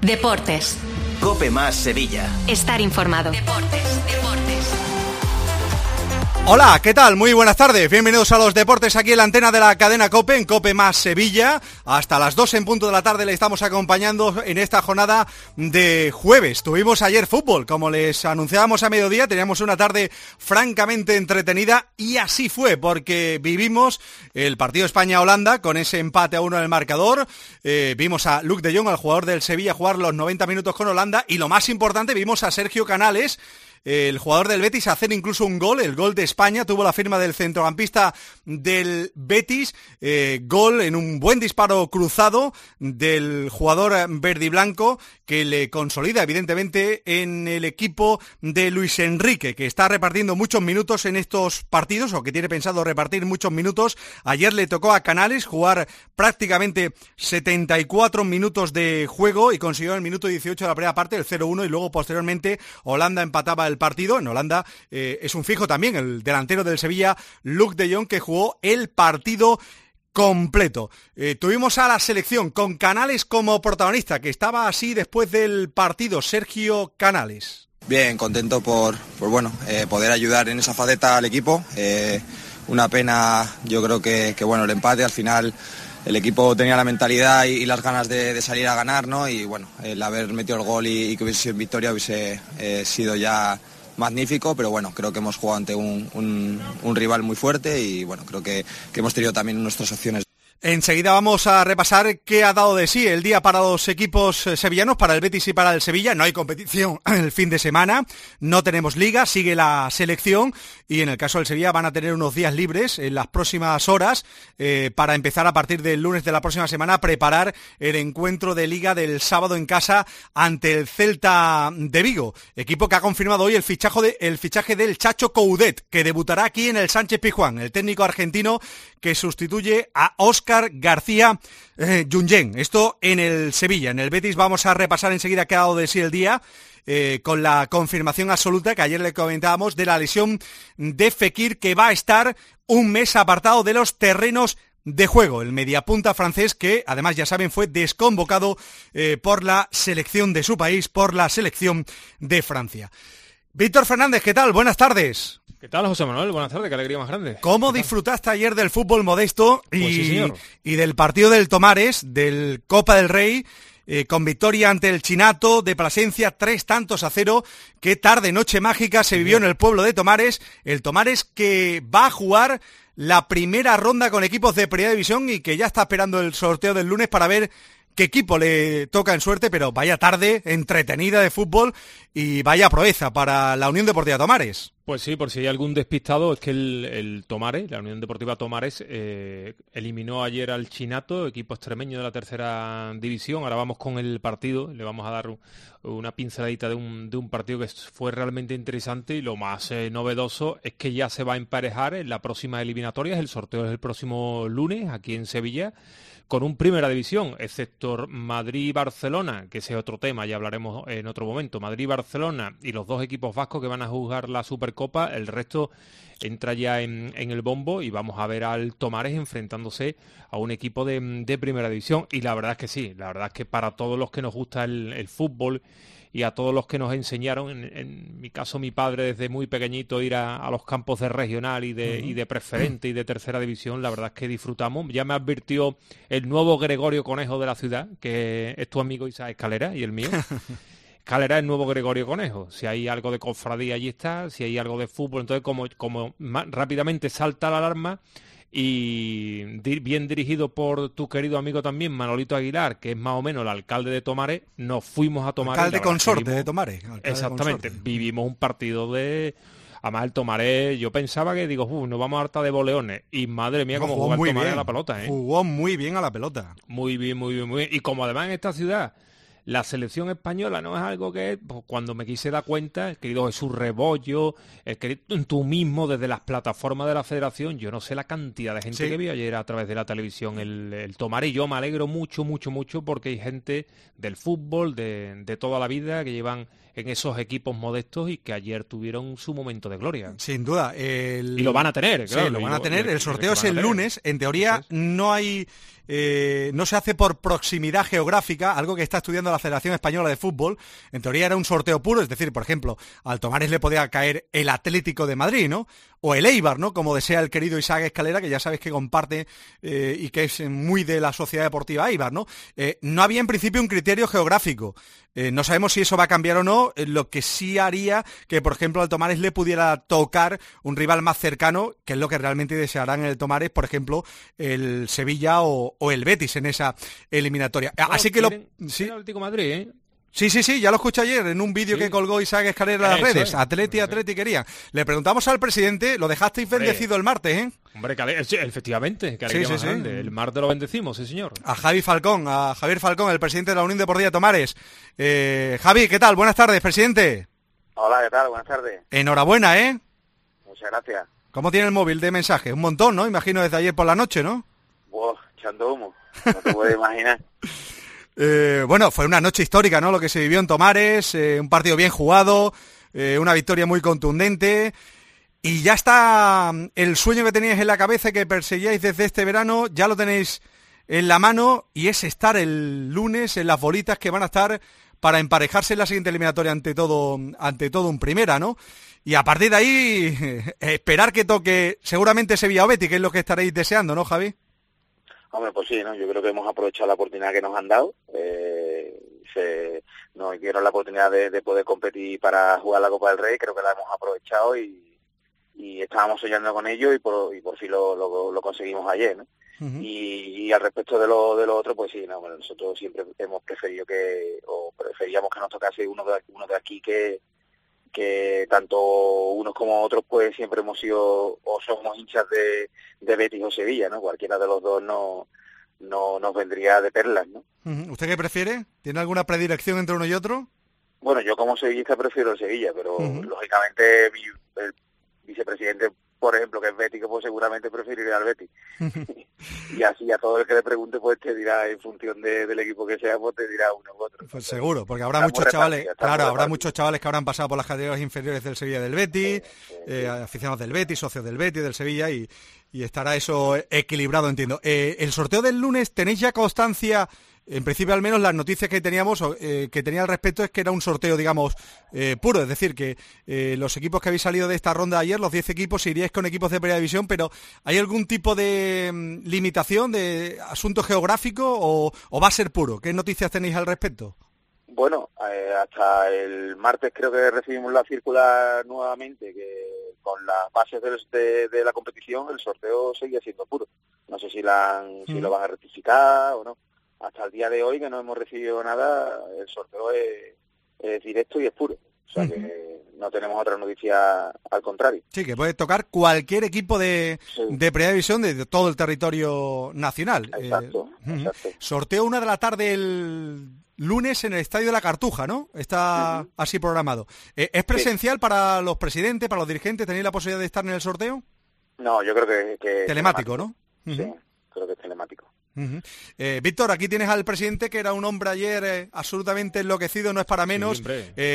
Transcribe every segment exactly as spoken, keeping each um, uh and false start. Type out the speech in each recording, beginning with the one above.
Deportes. COPE más Sevilla. Estar informado. Deportes, deportes. Hola, ¿qué tal? Muy buenas tardes. Bienvenidos a los deportes aquí en la antena de la cadena COPE, en COPE más Sevilla. Hasta las dos en punto de la tarde le estamos acompañando en esta jornada de jueves. Tuvimos ayer fútbol, como les anunciábamos a mediodía, teníamos una tarde francamente entretenida y así fue, porque vivimos el partido España-Holanda con ese empate a uno en el marcador. Eh, vimos a Luuk de Jong, al jugador del Sevilla, jugar los noventa minutos con Holanda y lo más importante, vimos a Sergio Canales, el jugador del Betis, hacer incluso un gol, el gol de España, tuvo la firma del centrocampista del Betis, eh, gol en un buen disparo cruzado del jugador verde y blanco que le consolida evidentemente en el equipo de Luis Enrique, que está repartiendo muchos minutos en estos partidos, o que tiene pensado repartir muchos minutos. Ayer le tocó a Canales jugar prácticamente setenta y cuatro minutos de juego y consiguió el minuto dieciocho de la primera parte, el cero uno, y luego posteriormente Holanda empataba el partido. En Holanda eh, es un fijo también el delantero del Sevilla, Luuk de Jong, que jugó el partido completo. Eh, tuvimos a la selección con Canales como protagonista, que estaba así después del partido. Sergio Canales. Bien, contento por, por bueno, eh, poder ayudar en esa faceta al equipo. Eh, una pena, yo creo que, que bueno, el empate al final. El equipo tenía la mentalidad y, y las ganas de, de salir a ganar, ¿no? Y bueno, el haber metido el gol y, y que hubiese sido en victoria hubiese eh, sido ya magnífico, pero bueno, creo que hemos jugado ante un, un, un rival muy fuerte y bueno, creo que, que hemos tenido también nuestras opciones. Enseguida vamos a repasar qué ha dado de sí el día para los equipos sevillanos, para el Betis y para el Sevilla. No hay competición el fin de semana, no tenemos liga, sigue la selección y en el caso del Sevilla van a tener unos días libres en las próximas horas eh, para empezar a partir del lunes de la próxima semana a preparar el encuentro de liga del sábado en casa ante el Celta de Vigo, equipo que ha confirmado hoy el fichaje, de, el fichaje del Chacho Coudet, que debutará aquí en el Sánchez Pizjuán, el técnico argentino que sustituye a Óscar García eh, Junyent. Esto en el Sevilla. En el Betis vamos a repasar enseguida qué ha dado de sí el día, eh, con la confirmación absoluta que ayer le comentábamos de la lesión de Fekir, que va a estar un mes apartado de los terrenos de juego. El mediapunta francés, que además ya saben fue desconvocado eh, por la selección de su país, por la selección de Francia. Víctor Fernández, ¿qué tal? Buenas tardes. ¿Qué tal, José Manuel? Buenas tardes, qué alegría más grande. ¿Cómo disfrutaste ayer del fútbol modesto y, pues sí, señor. y del partido del Tomares, del Copa del Rey, eh, con victoria ante el Chinato de Plasencia, tres tantos a cero? Qué tarde, noche mágica se vivió en el pueblo de Tomares. El Tomares que va a jugar la primera ronda con equipos de Primera División y que ya está esperando el sorteo del lunes para ver qué equipo le toca en suerte, pero vaya tarde entretenida de fútbol y vaya proeza para la Unión Deportiva Tomares. Pues sí, por si hay algún despistado, es que el, el Tomares, la Unión Deportiva Tomares, eh, eliminó ayer al Chinato, equipo extremeño de la tercera división. Ahora vamos con el partido, le vamos a dar un, una pinceladita de un, de un partido que fue realmente interesante, y lo más eh, novedoso es que ya se va a emparejar en la próxima eliminatoria. El sorteo es el próximo lunes aquí en Sevilla, con un Primera División, excepto Madrid-Barcelona, que ese es otro tema, ya hablaremos en otro momento. Madrid-Barcelona y los dos equipos vascos que van a jugar la Supercopa, el resto entra ya en, en el bombo y vamos a ver al Tomares enfrentándose a un equipo de, de Primera División. Y la verdad es que sí, la verdad es que para todos los que nos gusta el, el fútbol y a todos los que nos enseñaron, en, en mi caso mi padre desde muy pequeñito, ir a, a los campos de regional y de, uh-huh. y de preferente y de tercera división, la verdad es que disfrutamos. Ya me advirtió el nuevo Gregorio Conejo de la ciudad, que es tu amigo Isaac Escalera y el mío. Escalera es el nuevo Gregorio Conejo. Si hay algo de cofradía, allí está. Si hay algo de fútbol, entonces como, como más rápidamente salta la alarma. Y di- bien dirigido por tu querido amigo también, Manolito Aguilar, que es más o menos el alcalde de Tomares, nos fuimos a Tomares. Alcalde consorte vivimos, de Tomares. Exactamente, consorte. Vivimos un partido de... Además el Tomares, yo pensaba que, digo, uh, nos vamos a hartar de boleones. Y madre mía, no, cómo jugó el Tomares bien. a la pelota, ¿eh? Jugó muy bien a la pelota. Muy bien, muy bien, muy bien. Y como además en esta ciudad la selección española no es algo que, pues, cuando me quise dar cuenta, el querido Jesús Rebollo, el querido tú mismo desde las plataformas de la federación, yo no sé la cantidad de gente sí. que vi ayer a través de la televisión el, el Tomares, y yo me alegro mucho, mucho, mucho porque hay gente del fútbol, de, de toda la vida, que llevan en esos equipos modestos y que ayer tuvieron su momento de gloria. Sin duda. El... Y lo van a tener, claro. Sí, lo van a tener. El sorteo es el lunes. En teoría no hay... Eh, no se hace por proximidad geográfica, algo que está estudiando la la Federación Española de Fútbol, en teoría era un sorteo puro, es decir, por ejemplo, al Tomares le podía caer el Atlético de Madrid, ¿no? O el Eibar, ¿no? Como desea el querido Isaac Escalera, que ya sabes que comparte eh, y que es muy de la Sociedad Deportiva Eibar, ¿no? Eh, no había en principio un criterio geográfico. Eh, no sabemos si eso va a cambiar o no, eh, lo que sí haría que, por ejemplo, al Tomares le pudiera tocar un rival más cercano, que es lo que realmente desearán en el Tomares, por ejemplo, el Sevilla o, o el Betis en esa eliminatoria. Bueno, Así que lo... ¿sí? El Atlético de Madrid, ¿eh? Sí, sí, sí, ya lo escuché ayer en un vídeo sí. que colgó Isaac Escalera en las Eso redes. es. Atleti, Atleti querían. Le preguntamos al presidente, lo dejasteis bendecido el martes, ¿eh? Hombre, que ale... efectivamente, que sí, sí, más sí. grande. El martes lo bendecimos, sí señor. A Javi Falcón, a Javier Falcón, el presidente de la Unión Deportiva Tomares. Eh, Javi, ¿qué tal? Buenas tardes, presidente. Hola, ¿qué tal? Buenas tardes. Enhorabuena, ¿eh? Muchas gracias. ¿Cómo tiene el móvil de mensajes? Un montón, ¿no? Imagino desde ayer por la noche, ¿no? Wow, echando humo. No te puedes imaginar. Eh, bueno, fue una noche histórica, ¿no? Lo que se vivió en Tomares, eh, un partido bien jugado, eh, una victoria muy contundente. Y ya está el sueño que teníais en la cabeza y que perseguíais desde este verano, ya lo tenéis en la mano y es estar el lunes en las bolitas que van a estar para emparejarse en la siguiente eliminatoria ante todo, ante todo un primera, ¿no? Y a partir de ahí, esperar que toque seguramente Sevilla o Betis, que es lo que estaréis deseando, ¿no, Javi? Hombre, pues sí, ¿no? Yo creo que hemos aprovechado la oportunidad que nos han dado. Eh, se, nos dieron la oportunidad de, de poder competir para jugar la Copa del Rey, creo que la hemos aprovechado y, y estábamos soñando con ello y por, y por fin lo, lo, lo conseguimos ayer, ¿no? Uh-huh. Y, y al respecto de lo de lo otro, pues sí, no, bueno, nosotros siempre hemos preferido que, o preferíamos que nos tocase uno de, uno de aquí que que tanto unos como otros pues siempre hemos sido o somos hinchas de, de Betis o Sevilla, ¿no? Cualquiera de los dos no, no nos vendría de perlas, ¿no? ¿Usted qué prefiere? ¿Tiene alguna predilección entre uno y otro? Bueno, yo como sevillista prefiero el Sevilla, pero uh-huh. lógicamente mi, el vicepresidente, por ejemplo, que es bético, pues seguramente preferiría al Betis. Y así a todo el que le pregunte, pues te dirá, en función de, del equipo que sea, pues te dirá uno u otro. Pues seguro, porque habrá muchos chavales, claro, habrá muchos chavales que habrán pasado por las categorías inferiores del Sevilla y del Betis, sí, sí, eh, sí. aficionados del Betis, socios del Betis, del Sevilla, y, y estará eso equilibrado, entiendo. Eh, el sorteo del lunes, ¿tenéis ya constancia? En principio, al menos, las noticias que teníamos, eh, que tenía al respecto, es que era un sorteo, digamos, eh, puro. Es decir, que eh, los equipos que habéis salido de esta ronda ayer, los diez equipos, iríais con equipos de primera división, pero ¿hay algún tipo de mm, limitación, de asunto geográfico o, o va a ser puro? ¿Qué noticias tenéis al respecto? Bueno, eh, hasta el martes creo que recibimos la circular nuevamente, que con las bases de, de, de la competición el sorteo seguía siendo puro. No sé si, la han, mm. si lo van a rectificar o no. Hasta el día de hoy, que no hemos recibido nada, el sorteo es, es directo y es puro. O sea uh-huh. que no tenemos otra noticia al contrario. Sí, que puede tocar cualquier equipo de, sí. de primera división de, de todo el territorio nacional. Exacto, eh, exacto. Uh-huh. Sorteo una de la tarde el lunes en el Estadio de la Cartuja, ¿no? Está uh-huh. así programado. Eh, ¿Es presencial sí. para los presidentes, para los dirigentes? ¿Tenéis la posibilidad de estar en el sorteo? No, yo creo que... que telemático, telemático, ¿no? Uh-huh. Sí, creo que es telemático. Uh-huh. Eh, Víctor, aquí tienes al presidente que era un hombre ayer eh, absolutamente enloquecido, no es para menos, sí,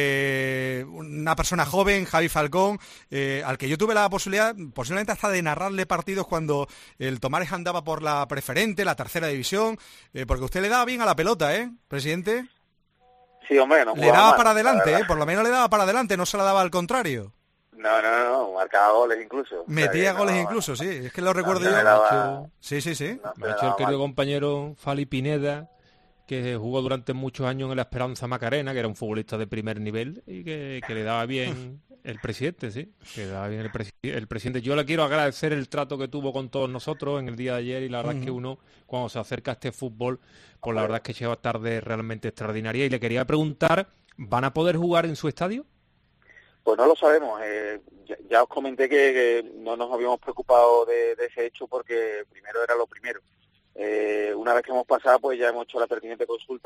eh, una persona joven, Javi Falcón, eh, al que yo tuve la posibilidad, posiblemente hasta de narrarle partidos cuando el Tomares andaba por la preferente, la tercera división, eh, porque usted le daba bien a la pelota, ¿eh, presidente? Sí, hombre, no le daba mal, para adelante, ¿eh? Por lo menos le daba para adelante, no se la daba al contrario. No, no, no, marcaba goles incluso. Metía o sea, goles no, incluso, sí, es que lo recuerdo no, yo. Me daba... Sí, sí, sí. No, me ha hecho el querido mal. compañero Fali Pineda, que jugó durante muchos años en la Esperanza Macarena, que era un futbolista de primer nivel y que, que le daba bien el presidente, sí, que le daba bien el, presi- el presidente. Yo le quiero agradecer el trato que tuvo con todos nosotros en el día de ayer y la verdad uh-huh. es que uno, cuando se acerca a este fútbol, pues la verdad es que lleva tarde realmente extraordinaria y le quería preguntar, ¿van a poder jugar en su estadio? Pues no lo sabemos. Eh, ya, ya os comenté que, que no nos habíamos preocupado de, de ese hecho porque primero era lo primero. Eh, una vez que hemos pasado, pues ya hemos hecho la pertinente consulta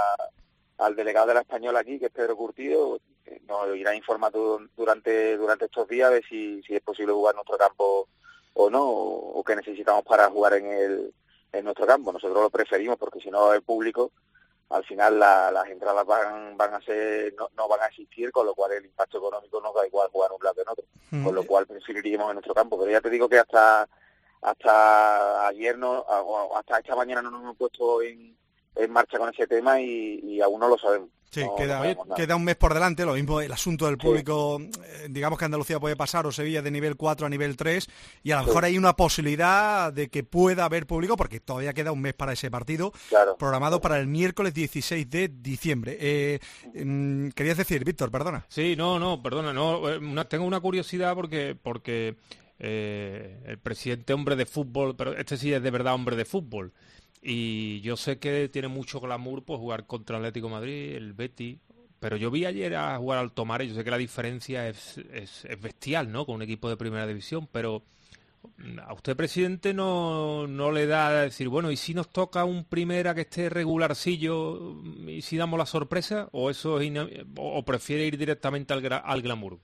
a, al delegado de la Española aquí, que es Pedro Curtido. Nos irá informando durante durante estos días de si, si es posible jugar en nuestro campo o no, o, o qué necesitamos para jugar en el en nuestro campo. Nosotros lo preferimos porque si no el público, al final la, las entradas van van a ser no, no van a existir, con lo cual el impacto económico nos da igual jugar un lado que en otro, mm. con lo cual preferiríamos en nuestro campo. Pero ya te digo que hasta hasta ayer no, hasta esta mañana no nos hemos puesto en, en marcha con ese tema y, y aún no lo sabemos. Sí, no, queda, no queda un mes por delante, lo mismo el asunto del público, sí. eh, digamos que Andalucía puede pasar o Sevilla de nivel cuatro a nivel tres y a lo mejor sí. hay una posibilidad de que pueda haber público porque todavía queda un mes para ese partido, claro, programado claro. para el miércoles dieciséis de diciembre. Eh, eh, querías decir, Víctor, perdona. Sí, no, no, perdona, no, una, tengo una curiosidad porque... porque... Eh, el presidente hombre de fútbol, pero este sí es de verdad hombre de fútbol y yo sé que tiene mucho glamour pues jugar contra el Atlético de Madrid, el Betis, pero yo vi ayer a jugar al Tomares, yo sé que la diferencia es, es, es bestial, ¿no? Con un equipo de primera división, pero a usted, presidente, no, no le da a decir, bueno, ¿y si nos toca un primera que esté regularcillo y si damos la sorpresa? ¿O eso es ina- o prefiere ir directamente al, gra- al glamour?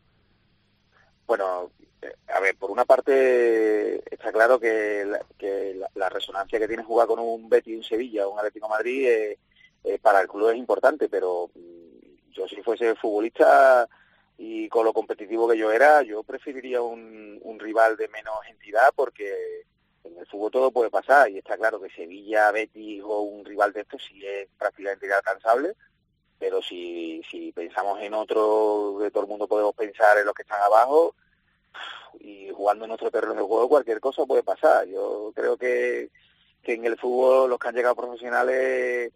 Bueno, a ver, por una parte está claro que la, que la, la resonancia que tiene jugar con un Betis, un Sevilla o un Atlético de Madrid eh, eh, para el club es importante, pero yo si fuese futbolista y con lo competitivo que yo era, yo preferiría un, un rival de menos entidad porque en el fútbol todo puede pasar y está claro que Sevilla, Betis o un rival de estos sí es prácticamente inalcanzable, pero si, si pensamos en otro, que todo el mundo podemos pensar en los que están abajo, y jugando en nuestro terreno de juego cualquier cosa puede pasar. Yo creo que, que en el fútbol los que han llegado profesionales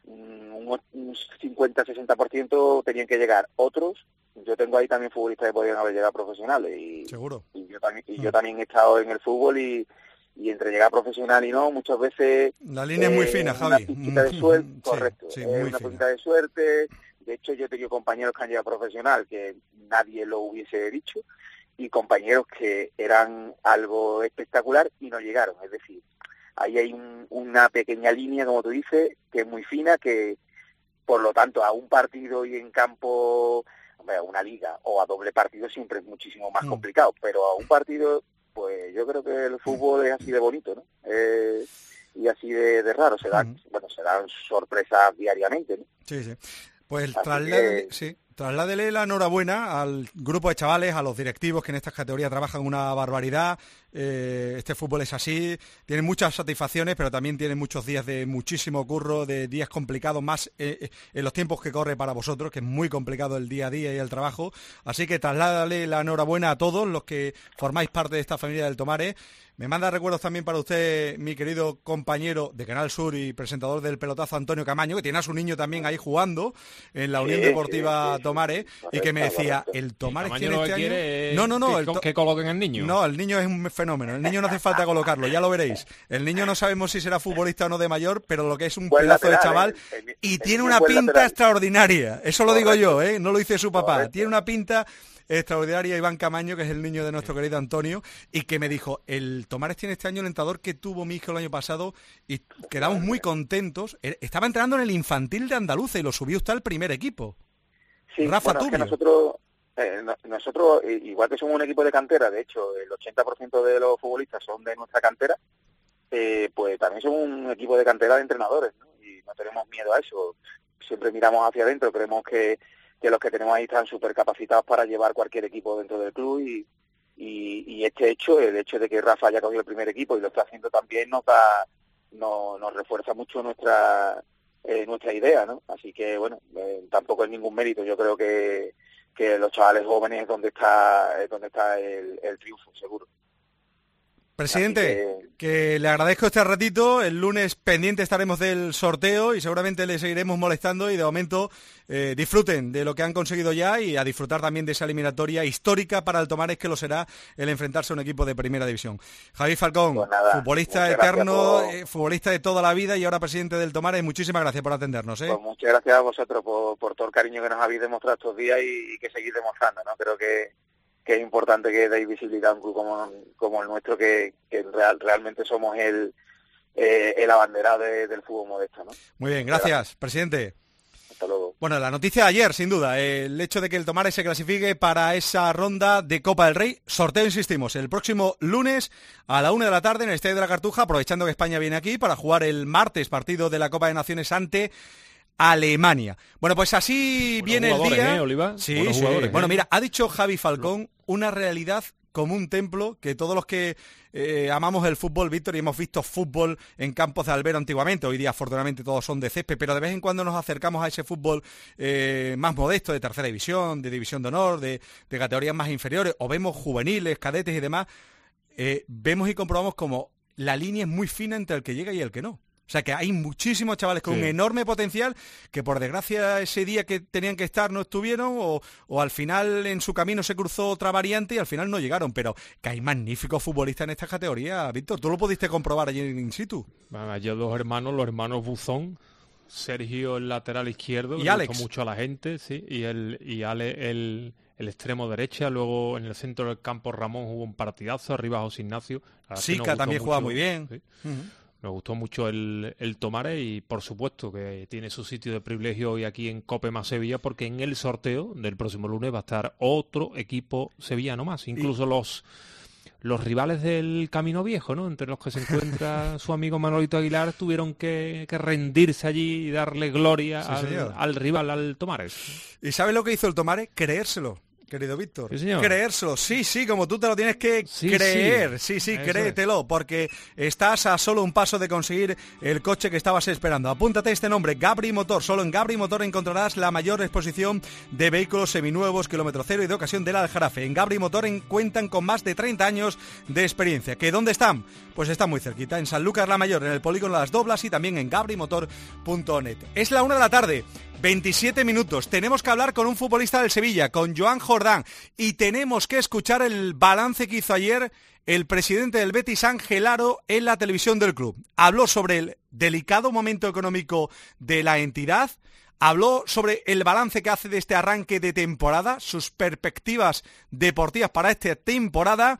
un, un cincuenta a sesenta por ciento tenían que llegar. Otros, yo tengo ahí también futbolistas que podrían haber llegado profesionales y, seguro y, yo, también, y yo también he estado en el fútbol y, y entre llegar profesional y no, muchas veces la línea eh, es muy fina, Javi. Una puntita de suerte, sí, correcto, sí, es muy una fina. puntita de suerte. De hecho, yo he tenido compañeros que han llegado profesional que nadie lo hubiese dicho y compañeros que eran algo espectacular y no llegaron. Es decir, ahí hay un, una pequeña línea, como tú dices, que es muy fina, que por lo tanto a un partido y en campo, hombre, a una liga o a doble partido siempre es muchísimo más mm. complicado, pero a un partido, pues yo creo que el fútbol es así de bonito, ¿no? Eh, y así de, de raro, se dan, mm. bueno, se dan sorpresas diariamente, ¿no? Sí, sí. Pues trasládele, que... sí, trasládele la enhorabuena al grupo de chavales, a los directivos que en estas categorías trabajan una barbaridad. Eh, este fútbol es así, tiene muchas satisfacciones, pero también tiene muchos días de muchísimo curro, de días complicados, más eh, en los tiempos que corre para vosotros, que es muy complicado el día a día y el trabajo. Así que trasládale la enhorabuena a todos los que formáis parte de esta familia del Tomares. Me manda recuerdos también para usted, mi querido compañero de Canal Sur y presentador del Pelotazo, Antonio Camaño, que tiene a su niño también ahí jugando en la Unión sí, Deportiva sí, sí, Tomares, sí, y que me decía, el Tomares tiene este año... Quiere no, no, no. Que, el to... que coloquen al niño. No, el niño es un fenómeno. El niño no hace falta colocarlo, ya lo veréis. El niño no sabemos si será futbolista o no de mayor, pero lo que es un buen pedazo lateral, de chaval eh, el, el, y el tiene una pinta lateral. extraordinaria. Eso lo digo yo, ¿eh? No lo dice su papá. Correcto. Tiene una pinta extraordinaria Iván Camaño, que es el niño de nuestro querido Antonio, y que me dijo, el Tomares tiene este año el entrenador que tuvo mi hijo el año pasado y quedamos muy contentos. Estaba entrenando en el infantil de Andaluza y lo subió usted al primer equipo. Sí, Rafa bueno, Tubio. Es que nosotros, eh, nosotros, igual que somos un equipo de cantera, de hecho el ochenta por ciento de los futbolistas son de nuestra cantera, eh, pues también somos un equipo de cantera de entrenadores, ¿no? Y no tenemos miedo a eso. Siempre miramos hacia adentro, creemos que que los que tenemos ahí están súper capacitados para llevar cualquier equipo dentro del club y, y, y este hecho, el hecho de que Rafa haya cogido el primer equipo y lo está haciendo también nos da, no, nos refuerza mucho nuestra eh, nuestra idea, ¿no? Así que bueno, eh, tampoco es ningún mérito, yo creo que, que los chavales jóvenes es donde está, es donde está el, el triunfo, seguro. Presidente, que... que le agradezco este ratito, el lunes pendiente estaremos del sorteo y seguramente le seguiremos molestando y de momento eh, disfruten de lo que han conseguido ya y a disfrutar también de esa eliminatoria histórica para el Tomares que lo será el enfrentarse a un equipo de primera división. Javi Falcón, pues nada, futbolista eterno, por... eh, futbolista de toda la vida y ahora presidente del Tomares, muchísimas gracias por atendernos. ¿eh? Pues muchas gracias a vosotros por, por todo el cariño que nos habéis demostrado estos días y, y que seguís demostrando, ¿no? Creo que que es importante que deis visibilidad a un club como, como el nuestro, que, que real, realmente somos el, eh, el abanderado de, del fútbol modesto, ¿no? Muy bien, gracias, gracias, presidente. Hasta luego. Bueno, la noticia de ayer, sin duda, el hecho de que el Tomares se clasifique para esa ronda de Copa del Rey. Sorteo, insistimos, el próximo lunes a la una de la tarde en el Estadio de la Cartuja, aprovechando que España viene aquí para jugar el martes partido de la Copa de Naciones ante Alemania. Bueno, pues así Buenos viene el día. ¿eh, Oliva? Sí, sí. Bueno, mira, ha dicho Javi Falcón una realidad como un templo, que todos los que eh, amamos el fútbol, Víctor, y hemos visto fútbol en campos de albero antiguamente, hoy día afortunadamente todos son de césped, pero de vez en cuando nos acercamos a ese fútbol eh, más modesto, de tercera división, de división de honor, de, de categorías más inferiores, o vemos juveniles, cadetes y demás, eh, vemos y comprobamos como la línea es muy fina entre el que llega y el que no. O sea que hay muchísimos chavales con sí. un enorme potencial que por desgracia ese día que tenían que estar no estuvieron o, o al final en su camino se cruzó otra variante y al final no llegaron. Pero que hay magníficos futbolistas en esta categoría, Víctor. ¿Tú lo pudiste comprobar allí en in situ? Bueno, yo dos hermanos, los hermanos Buzón, Sergio el lateral izquierdo, y que Alex. gustó mucho a la gente, sí, y el y Ale el, el extremo derecha. Luego en el centro del campo Ramón jugó un partidazo, arriba José Ignacio. Sica también mucho, juega muy bien. Sí. Uh-huh. Nos gustó mucho el, el Tomares y por supuesto que tiene su sitio de privilegio hoy aquí en Cope más Sevilla, porque en el sorteo del próximo lunes va a estar otro equipo sevillano más, incluso y... los los rivales del Camino Viejo, ¿no? Entre los que se encuentra su amigo Manolito Aguilar, tuvieron que, que rendirse allí y darle gloria sí, al, al rival, al Tomares. ¿Y sabes lo que hizo el Tomares? Creérselo. Querido Víctor, sí, señor. Creérselo, sí, sí, como tú te lo tienes que sí, creer, sí, sí, sí créetelo, es. Porque estás a solo un paso de conseguir el coche que estabas esperando. Apúntate este nombre, Gabri Motor. Solo en Gabri Motor encontrarás la mayor exposición de vehículos seminuevos, kilómetro cero y de ocasión del Aljarafe. En Gabri Motor cuentan con más de treinta años de experiencia. ¿Que dónde están? Pues están muy cerquita, en Sanlúcar la Mayor, en el polígono Las Doblas y también en gabri motor punto net. Es la una de la tarde. veintisiete minutos. Tenemos que hablar con un futbolista del Sevilla, con Joan Jordán, y tenemos que escuchar el balance que hizo ayer el presidente del Betis, Ángel Aro, en la televisión del club. Habló sobre el delicado momento económico de la entidad, habló sobre el balance que hace de este arranque de temporada, sus perspectivas deportivas para esta temporada,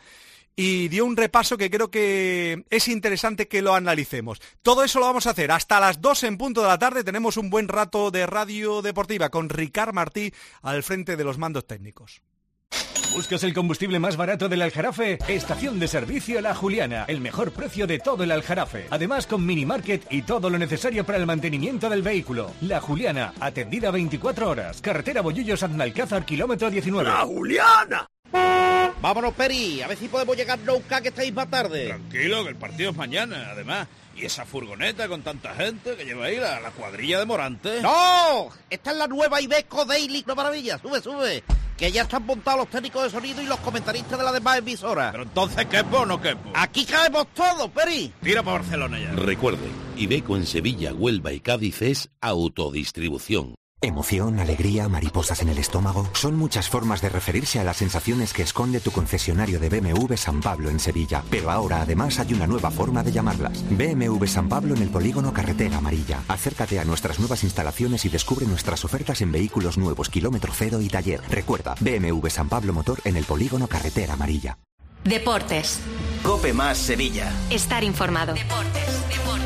y dio un repaso que creo que es interesante que lo analicemos. Todo eso lo vamos a hacer hasta las dos en punto de la tarde. Tenemos un buen rato de radio deportiva con Ricard Martí al frente de los mandos técnicos. ¿Buscas el combustible más barato del Aljarafe? Estación de servicio La Juliana, el mejor precio de todo el Aljarafe. Además con mini market y todo lo necesario para el mantenimiento del vehículo. La Juliana, atendida veinticuatro horas. Carretera Bollullos-Aznalcázar, kilómetro diecinueve. ¡La Juliana! Vámonos, Peri, a ver si podemos llegar nunca, que estáis más tarde. Tranquilo, que el partido es mañana, además. Y esa furgoneta con tanta gente que lleva ahí la, la cuadrilla de Morante. ¡No! Esta es la nueva Iveco Daily, no maravilla, sube, sube. Que ya están montados los técnicos de sonido y los comentaristas de las demás emisoras. Pero entonces, ¿quepo o no quepo? Aquí caemos todos, Peri. Tira para Barcelona ya. Recuerden, Iveco en Sevilla, Huelva y Cádiz es autodistribución. Emoción, alegría, mariposas en el estómago, son muchas formas de referirse a las sensaciones que esconde tu concesionario de B M W San Pablo en Sevilla. Pero ahora además hay una nueva forma de llamarlas. B M W San Pablo en el polígono Carretera Amarilla. Acércate a nuestras nuevas instalaciones y descubre nuestras ofertas en vehículos nuevos, kilómetro cero y taller. Recuerda, B M W San Pablo Motor en el polígono Carretera Amarilla. Deportes. Cope más Sevilla. Estar informado. Deportes, deportes.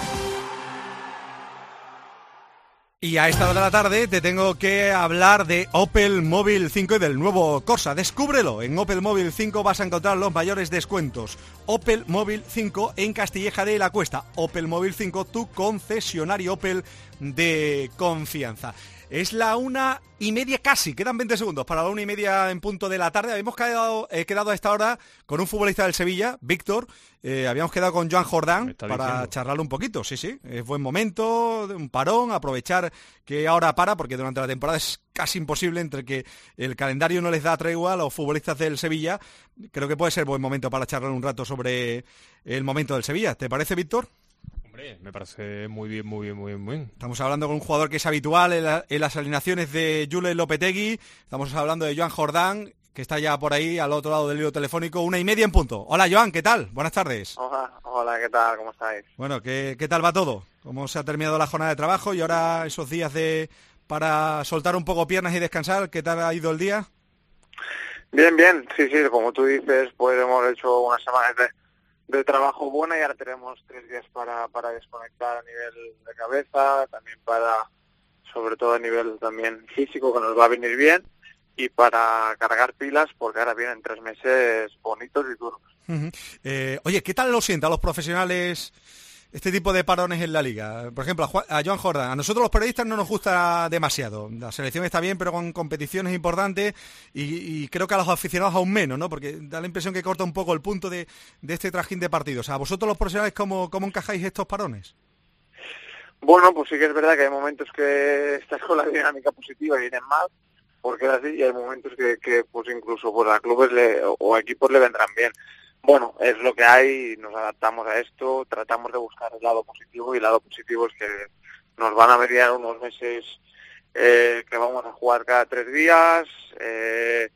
Y a esta hora de la tarde te tengo que hablar de Opel Móvil cinco y del nuevo Corsa. Descúbrelo. En Opel Móvil cinco vas a encontrar los mayores descuentos. Opel Móvil cinco en Castilleja de la Cuesta. Opel Móvil cinco, tu concesionario Opel de confianza. Es la una y media casi, quedan veinte segundos para la una y media en punto de la tarde. Habíamos quedado, eh, quedado a esta hora con un futbolista del Sevilla, Víctor. Eh, habíamos quedado con Joan Jordán para diciendo. charlarlo un poquito. Sí, sí, es buen momento, un parón, aprovechar que ahora para, porque durante la temporada es casi imposible, entre que el calendario no les da tregua a los futbolistas del Sevilla. Creo que puede ser buen momento para charlar un rato sobre el momento del Sevilla. ¿Te parece, Víctor? Me parece muy bien, muy bien, muy bien, muy bien. Estamos hablando con un jugador que es habitual en, la, en las alineaciones de Julen Lopetegui. Estamos hablando de Joan Jordán, que está ya por ahí al otro lado del hilo telefónico. Una y media en punto. Hola, Joan, ¿qué tal? Buenas tardes. Hola, hola, ¿qué tal? ¿Cómo estáis? Bueno, ¿qué, qué tal va todo? ¿Cómo se ha terminado la jornada de trabajo y ahora esos días de para soltar un poco piernas y descansar? ¿Qué tal ha ido el día? Bien, bien. Sí, sí, como tú dices, pues hemos hecho unas semanas de... de trabajo buena y ahora tenemos tres días para, para desconectar a nivel de cabeza, también para, sobre todo a nivel también físico, que nos va a venir bien, y para cargar pilas, porque ahora vienen tres meses bonitos y duros. Uh-huh. eh, oye, ¿qué tal lo sientan los profesionales este tipo de parones en la Liga? Por ejemplo, a, Juan, a Joan Jordán, a nosotros los periodistas no nos gusta demasiado. La selección está bien, pero con competiciones importantes y, y creo que a los aficionados aún menos, ¿no? Porque da la impresión que corta un poco el punto de, de este trajín de partidos. ¿A vosotros los profesionales cómo, cómo encajáis estos parones? Bueno, pues sí que es verdad que hay momentos que estás con la dinámica positiva y vienen mal, porque es así, y hay momentos que, que pues incluso pues a clubes le, o a equipos le vendrán bien. Bueno, es lo que hay, nos adaptamos a esto, tratamos de buscar el lado positivo, y el lado positivo es que nos van a venir unos meses eh, que vamos a jugar cada tres días, eh,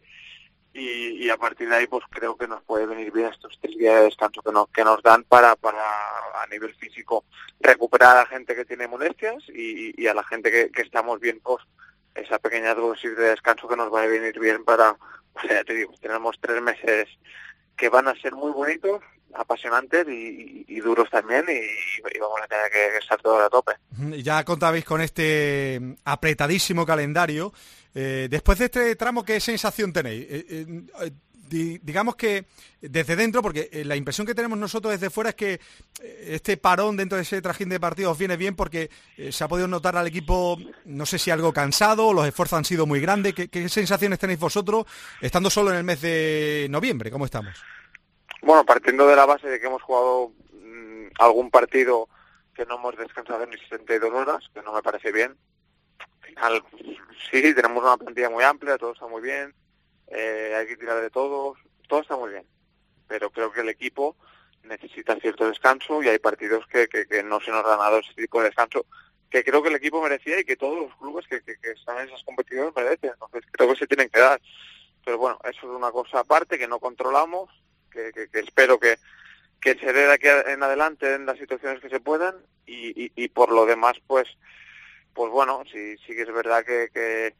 y, y a partir de ahí pues creo que nos puede venir bien estos tres días de descanso que nos, que nos dan para, para a nivel físico recuperar a la gente que tiene molestias y, y a la gente que, que estamos bien, pues esa pequeña dosis de descanso que nos va a venir bien para, o sea, ya te digo, tenemos tres meses que van a ser muy bonitos, apasionantes y, y, y duros también, y, y vamos a tener que estar todos a tope. Ya contabais con este apretadísimo calendario. Eh, después de este tramo, ¿qué sensación tenéis? Eh, eh, di, digamos que desde dentro, porque la impresión que tenemos nosotros desde fuera es que este parón dentro de ese trajín de partidos viene bien porque eh, se ha podido notar al equipo, no sé si algo cansado, los esfuerzos han sido muy grandes. ¿Qué, qué sensaciones tenéis vosotros estando solo en el mes de noviembre? ¿Cómo estamos? Bueno, partiendo de la base de que hemos jugado mmm, algún partido que no hemos descansado ni sesenta y dos horas, que no me parece bien. Al final, sí, tenemos una plantilla muy amplia, todo está muy bien, eh, hay que tirar de todos, todo está muy bien. Pero creo que el equipo necesita cierto descanso y hay partidos que, que, que no se nos han dado ese tipo de descanso, que creo que el equipo merecía y que todos los clubes que, que, que están en esas competiciones merecen. Entonces creo que se tienen que dar. Pero bueno, eso es una cosa aparte que no controlamos, que, que, que espero que, que se dé de aquí en adelante en las situaciones que se puedan y, y, y por lo demás, pues pues bueno, sí, sí que es verdad que, que,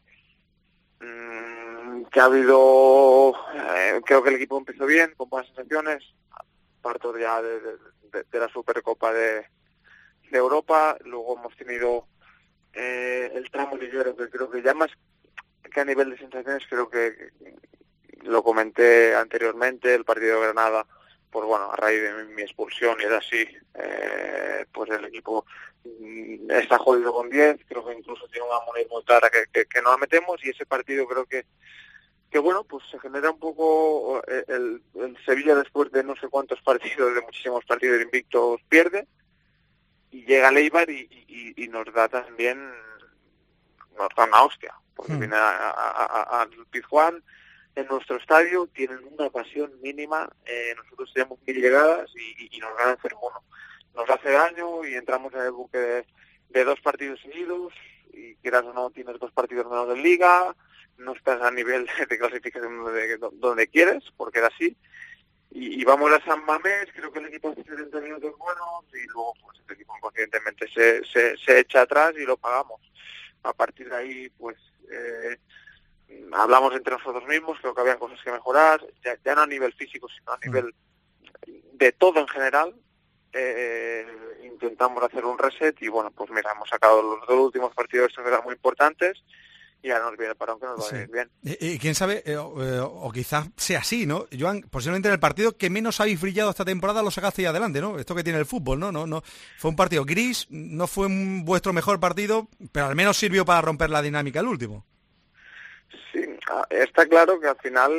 mmm, que ha habido, eh, creo que el equipo empezó bien, con buenas sensaciones, parto ya de, de, de, de la Supercopa de, de Europa, luego hemos tenido eh, el tramo ligero, que creo que ya más que a nivel de sensaciones, creo que lo comenté anteriormente, el partido de Granada, pues bueno, a raíz de mi, mi expulsión y era así, eh, pues el equipo mm, está jodido con diez, creo que incluso tiene una moneda muy clara que, que, que no la metemos, y ese partido creo que, que bueno, pues se genera un poco el, el Sevilla después de no sé cuántos partidos, de muchísimos partidos invictos, pierde, y llega Leibar y, y, y nos da también, nos da una hostia, porque hmm. viene a, a, a, al Pizjuán, en nuestro estadio, tienen una pasión mínima, eh, nosotros tenemos mil llegadas y, y nos ganan cero uno. Nos hace daño y entramos en el buque de, de dos partidos seguidos, y quieras o no, tienes dos partidos menos de Liga, no estás a nivel de clasificación donde, donde quieres, porque era así, y, y vamos a San Mamés, creo que el equipo hace setenta minutos buenos, y luego pues el equipo inconscientemente se, se, se echa atrás y lo pagamos. A partir de ahí, pues... Eh, hablamos entre nosotros mismos, creo que había cosas que mejorar, ya, ya no a nivel físico, sino a nivel de todo en general. Eh, intentamos hacer un reset y bueno, pues mira, hemos sacado los dos últimos partidos que eran muy importantes y ahora nos viene el parón que nos va sí. a ir bien. Y, y quién sabe, eh, o, eh, o quizás sea así, ¿no? Joan, posiblemente en el partido que menos habéis brillado esta temporada lo sacaste ya adelante, ¿no? Esto que tiene el fútbol, ¿no? no, no Fue un partido gris, no fue un, vuestro mejor partido, pero al menos sirvió para romper la dinámica el último. Sí, está claro que al final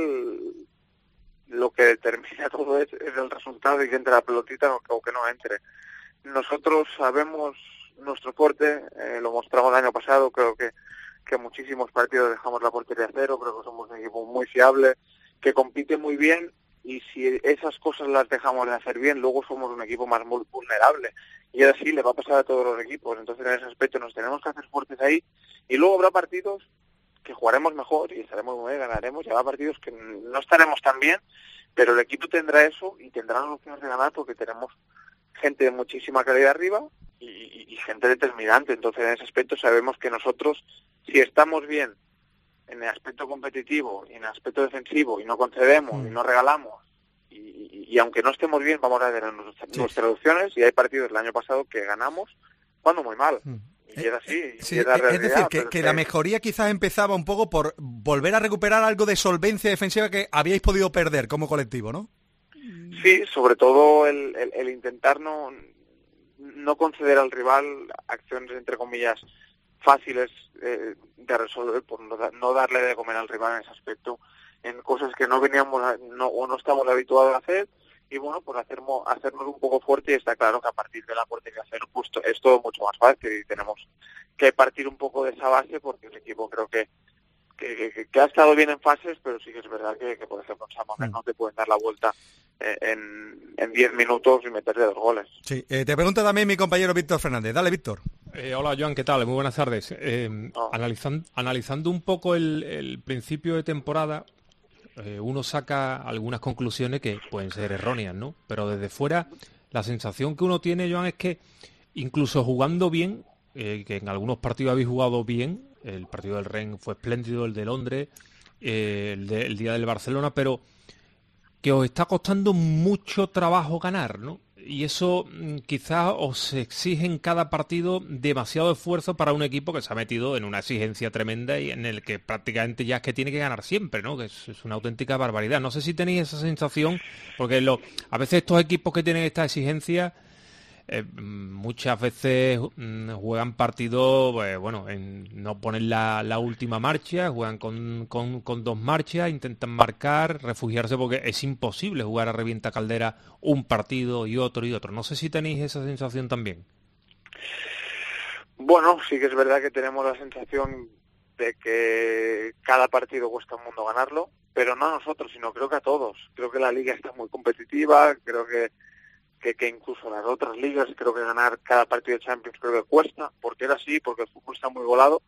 lo que determina todo es, es el resultado y que entre la pelotita o que, o que no entre. Nosotros sabemos nuestro fuerte, eh, lo mostramos el año pasado, creo que, que muchísimos partidos dejamos la portería a cero, creo que somos un equipo muy fiable, que compite muy bien, y si esas cosas las dejamos de hacer bien, luego somos un equipo más vulnerable, y así le va a pasar a todos los equipos. Entonces en ese aspecto nos tenemos que hacer fuertes ahí, y luego habrá partidos que jugaremos mejor y estaremos muy bien, ganaremos, y habrá partidos que no estaremos tan bien, pero el equipo tendrá eso y tendrá las opciones de ganar porque tenemos gente de muchísima calidad arriba y, y, y gente determinante. Entonces en ese aspecto sabemos que nosotros, si estamos bien en el aspecto competitivo y en el aspecto defensivo y no concedemos mm. y no regalamos y, y, y aunque no estemos bien vamos a tener nuestras, sí. nuestras opciones, y hay partidos el año pasado que ganamos cuando muy mal. Mm. Y era así, eh, sí, y era es decir, que, que la mejoría quizás empezaba un poco por volver a recuperar algo de solvencia defensiva que habíais podido perder como colectivo, ¿no? Sí, sobre todo el, el, el intentar no, no conceder al rival acciones, entre comillas, fáciles eh, de resolver, por no, da, no darle de comer al rival en ese aspecto, en cosas que no veníamos a, no, o no estamos habituados a hacer, y bueno, pues hacernos, hacernos un poco fuerte, y está claro que a partir de la portería cero pues es todo mucho más fácil, y tenemos que partir un poco de esa base, porque el equipo creo que Que, que, que ha estado bien en fases, pero sí que es verdad que, que por ejemplo, en Samamés no te pueden dar la vuelta en en diez minutos y meterle dos goles. Sí, eh, te pregunta también mi compañero Víctor Fernández. Dale, Víctor. Eh, hola, Joan, ¿qué tal? Muy buenas tardes. Eh, oh. analizando, analizando un poco el, el principio de temporada, eh, uno saca algunas conclusiones que pueden ser erróneas, ¿no? Pero desde fuera, la sensación que uno tiene, Joan, es que incluso jugando bien, eh, que en algunos partidos habéis jugado bien, el partido del Rennes fue espléndido, el de Londres, eh, el, de, el día del Barcelona, pero que os está costando mucho trabajo ganar, ¿no? Y eso quizás os exige en cada partido demasiado esfuerzo para un equipo que se ha metido en una exigencia tremenda y en el que prácticamente ya es que tiene que ganar siempre, ¿no? Que es, es una auténtica barbaridad. No sé si tenéis esa sensación, porque lo, a veces estos equipos que tienen esta exigencia Eh, muchas veces mm, juegan partidos, pues, bueno, en no poner la, la última marcha, juegan con, con, con dos marchas, intentan marcar, refugiarse, porque es imposible jugar a revienta caldera un partido y otro y otro. No sé si tenéis esa sensación también. Bueno, sí que es verdad que tenemos la sensación de que cada partido cuesta un mundo ganarlo, pero no a nosotros, sino creo que a todos. Creo que la liga está muy competitiva, creo que Que, que incluso las otras ligas, creo que ganar cada partido de Champions creo que cuesta, porque era así, porque el fútbol está muy volado.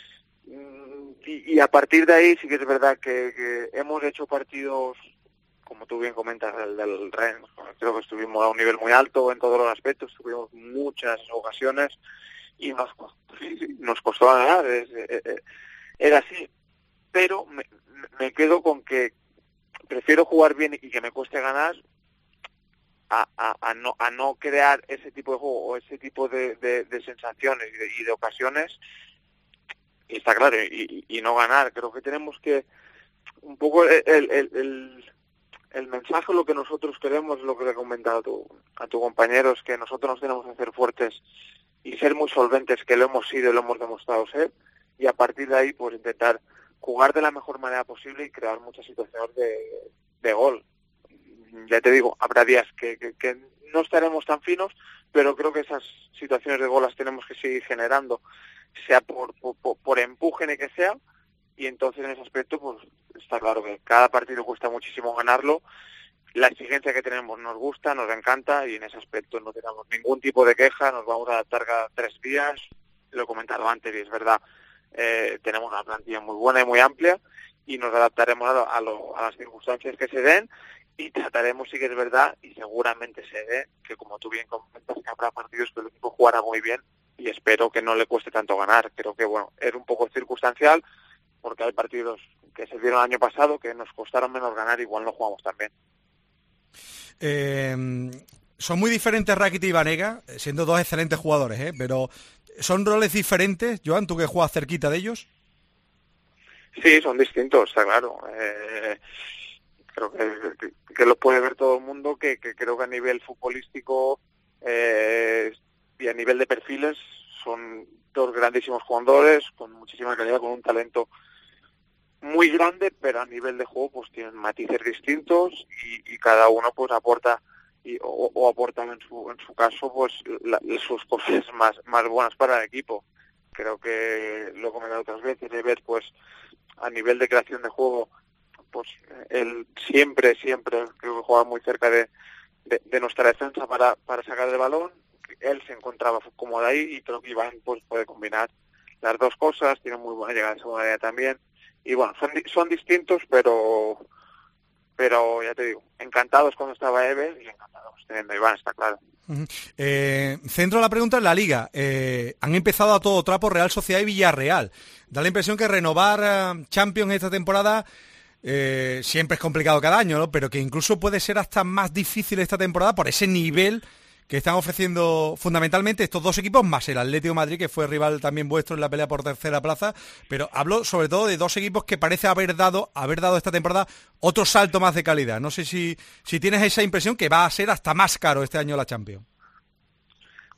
Y, y a partir de ahí sí que es verdad que, que hemos hecho partidos, como tú bien comentas, el del Rennes, creo que estuvimos a un nivel muy alto en todos los aspectos, tuvimos muchas ocasiones y nos, nos costó ganar, es, es, era así. Pero me, me quedo con que prefiero jugar bien y que me cueste ganar, A, a, a, no, a no crear ese tipo de juego o ese tipo de, de, de sensaciones y de, y de ocasiones, y está claro, y, y no ganar. Creo que tenemos que un poco el, el, el, el mensaje, lo que nosotros queremos, lo que le he comentado a tu, a tu compañero, es que nosotros nos tenemos que hacer fuertes y ser muy solventes, que lo hemos sido y lo hemos demostrado ser, y a partir de ahí pues intentar jugar de la mejor manera posible y crear muchas situaciones de, de gol. Ya te digo, habrá días que, que, que no estaremos tan finos, pero creo que esas situaciones de gol las tenemos que seguir generando, sea por, por, por empuje ni que sea, y entonces en ese aspecto pues está claro que cada partido cuesta muchísimo ganarlo, la exigencia que tenemos nos gusta, nos encanta, y en ese aspecto no tenemos ningún tipo de queja, nos vamos a adaptar cada tres días, lo he comentado antes y es verdad, eh, tenemos una plantilla muy buena y muy amplia, y nos adaptaremos a, lo, a, lo, a las circunstancias que se den, y trataremos, sí que es verdad, y seguramente se dé, que como tú bien comentas, que habrá partidos que el equipo jugará muy bien, y espero que no le cueste tanto ganar. Creo que, bueno, es un poco circunstancial, porque hay partidos que se dieron el año pasado que nos costaron menos ganar, igual no jugamos tan bien. Eh, son muy diferentes Rakitic y Banega, siendo dos excelentes jugadores, ¿eh? Pero ¿son roles diferentes, Joan, tú que juegas cerquita de ellos? Sí, son distintos, está claro. Eh... Creo que, que, que lo puede ver todo el mundo, que, que creo que a nivel futbolístico eh, y a nivel de perfiles son dos grandísimos jugadores, con muchísima calidad, con un talento muy grande, pero a nivel de juego pues tienen matices distintos y, y cada uno pues aporta y, o, o aportan en su en su caso pues la, sus cosas más más buenas para el equipo. Creo que lo he comentado otras veces, de ver pues a nivel de creación de juego, pues él siempre, siempre creo que juega muy cerca de, de, de nuestra defensa para, para sacar el balón. Él se encontraba cómodo ahí y creo que Iván pues puede combinar las dos cosas, tiene muy buena llegada de segunda área también. Y bueno, son, son distintos, pero pero ya te digo, encantados cuando estaba Ever y encantados teniendo a Iván, está claro. Uh-huh. Eh, centro la pregunta en la Liga. Eh, han empezado a todo trapo Real Sociedad y Villarreal. Da la impresión que renovar uh, Champions esta temporada Eh, siempre es complicado cada año, ¿no? Pero que incluso puede ser hasta más difícil esta temporada por ese nivel que están ofreciendo fundamentalmente estos dos equipos, más el Atlético de Madrid, que fue rival también vuestro en la pelea por tercera plaza, pero hablo sobre todo de dos equipos que parece haber dado haber dado esta temporada otro salto más de calidad. No sé si, si tienes esa impresión que va a ser hasta más caro este año la Champions.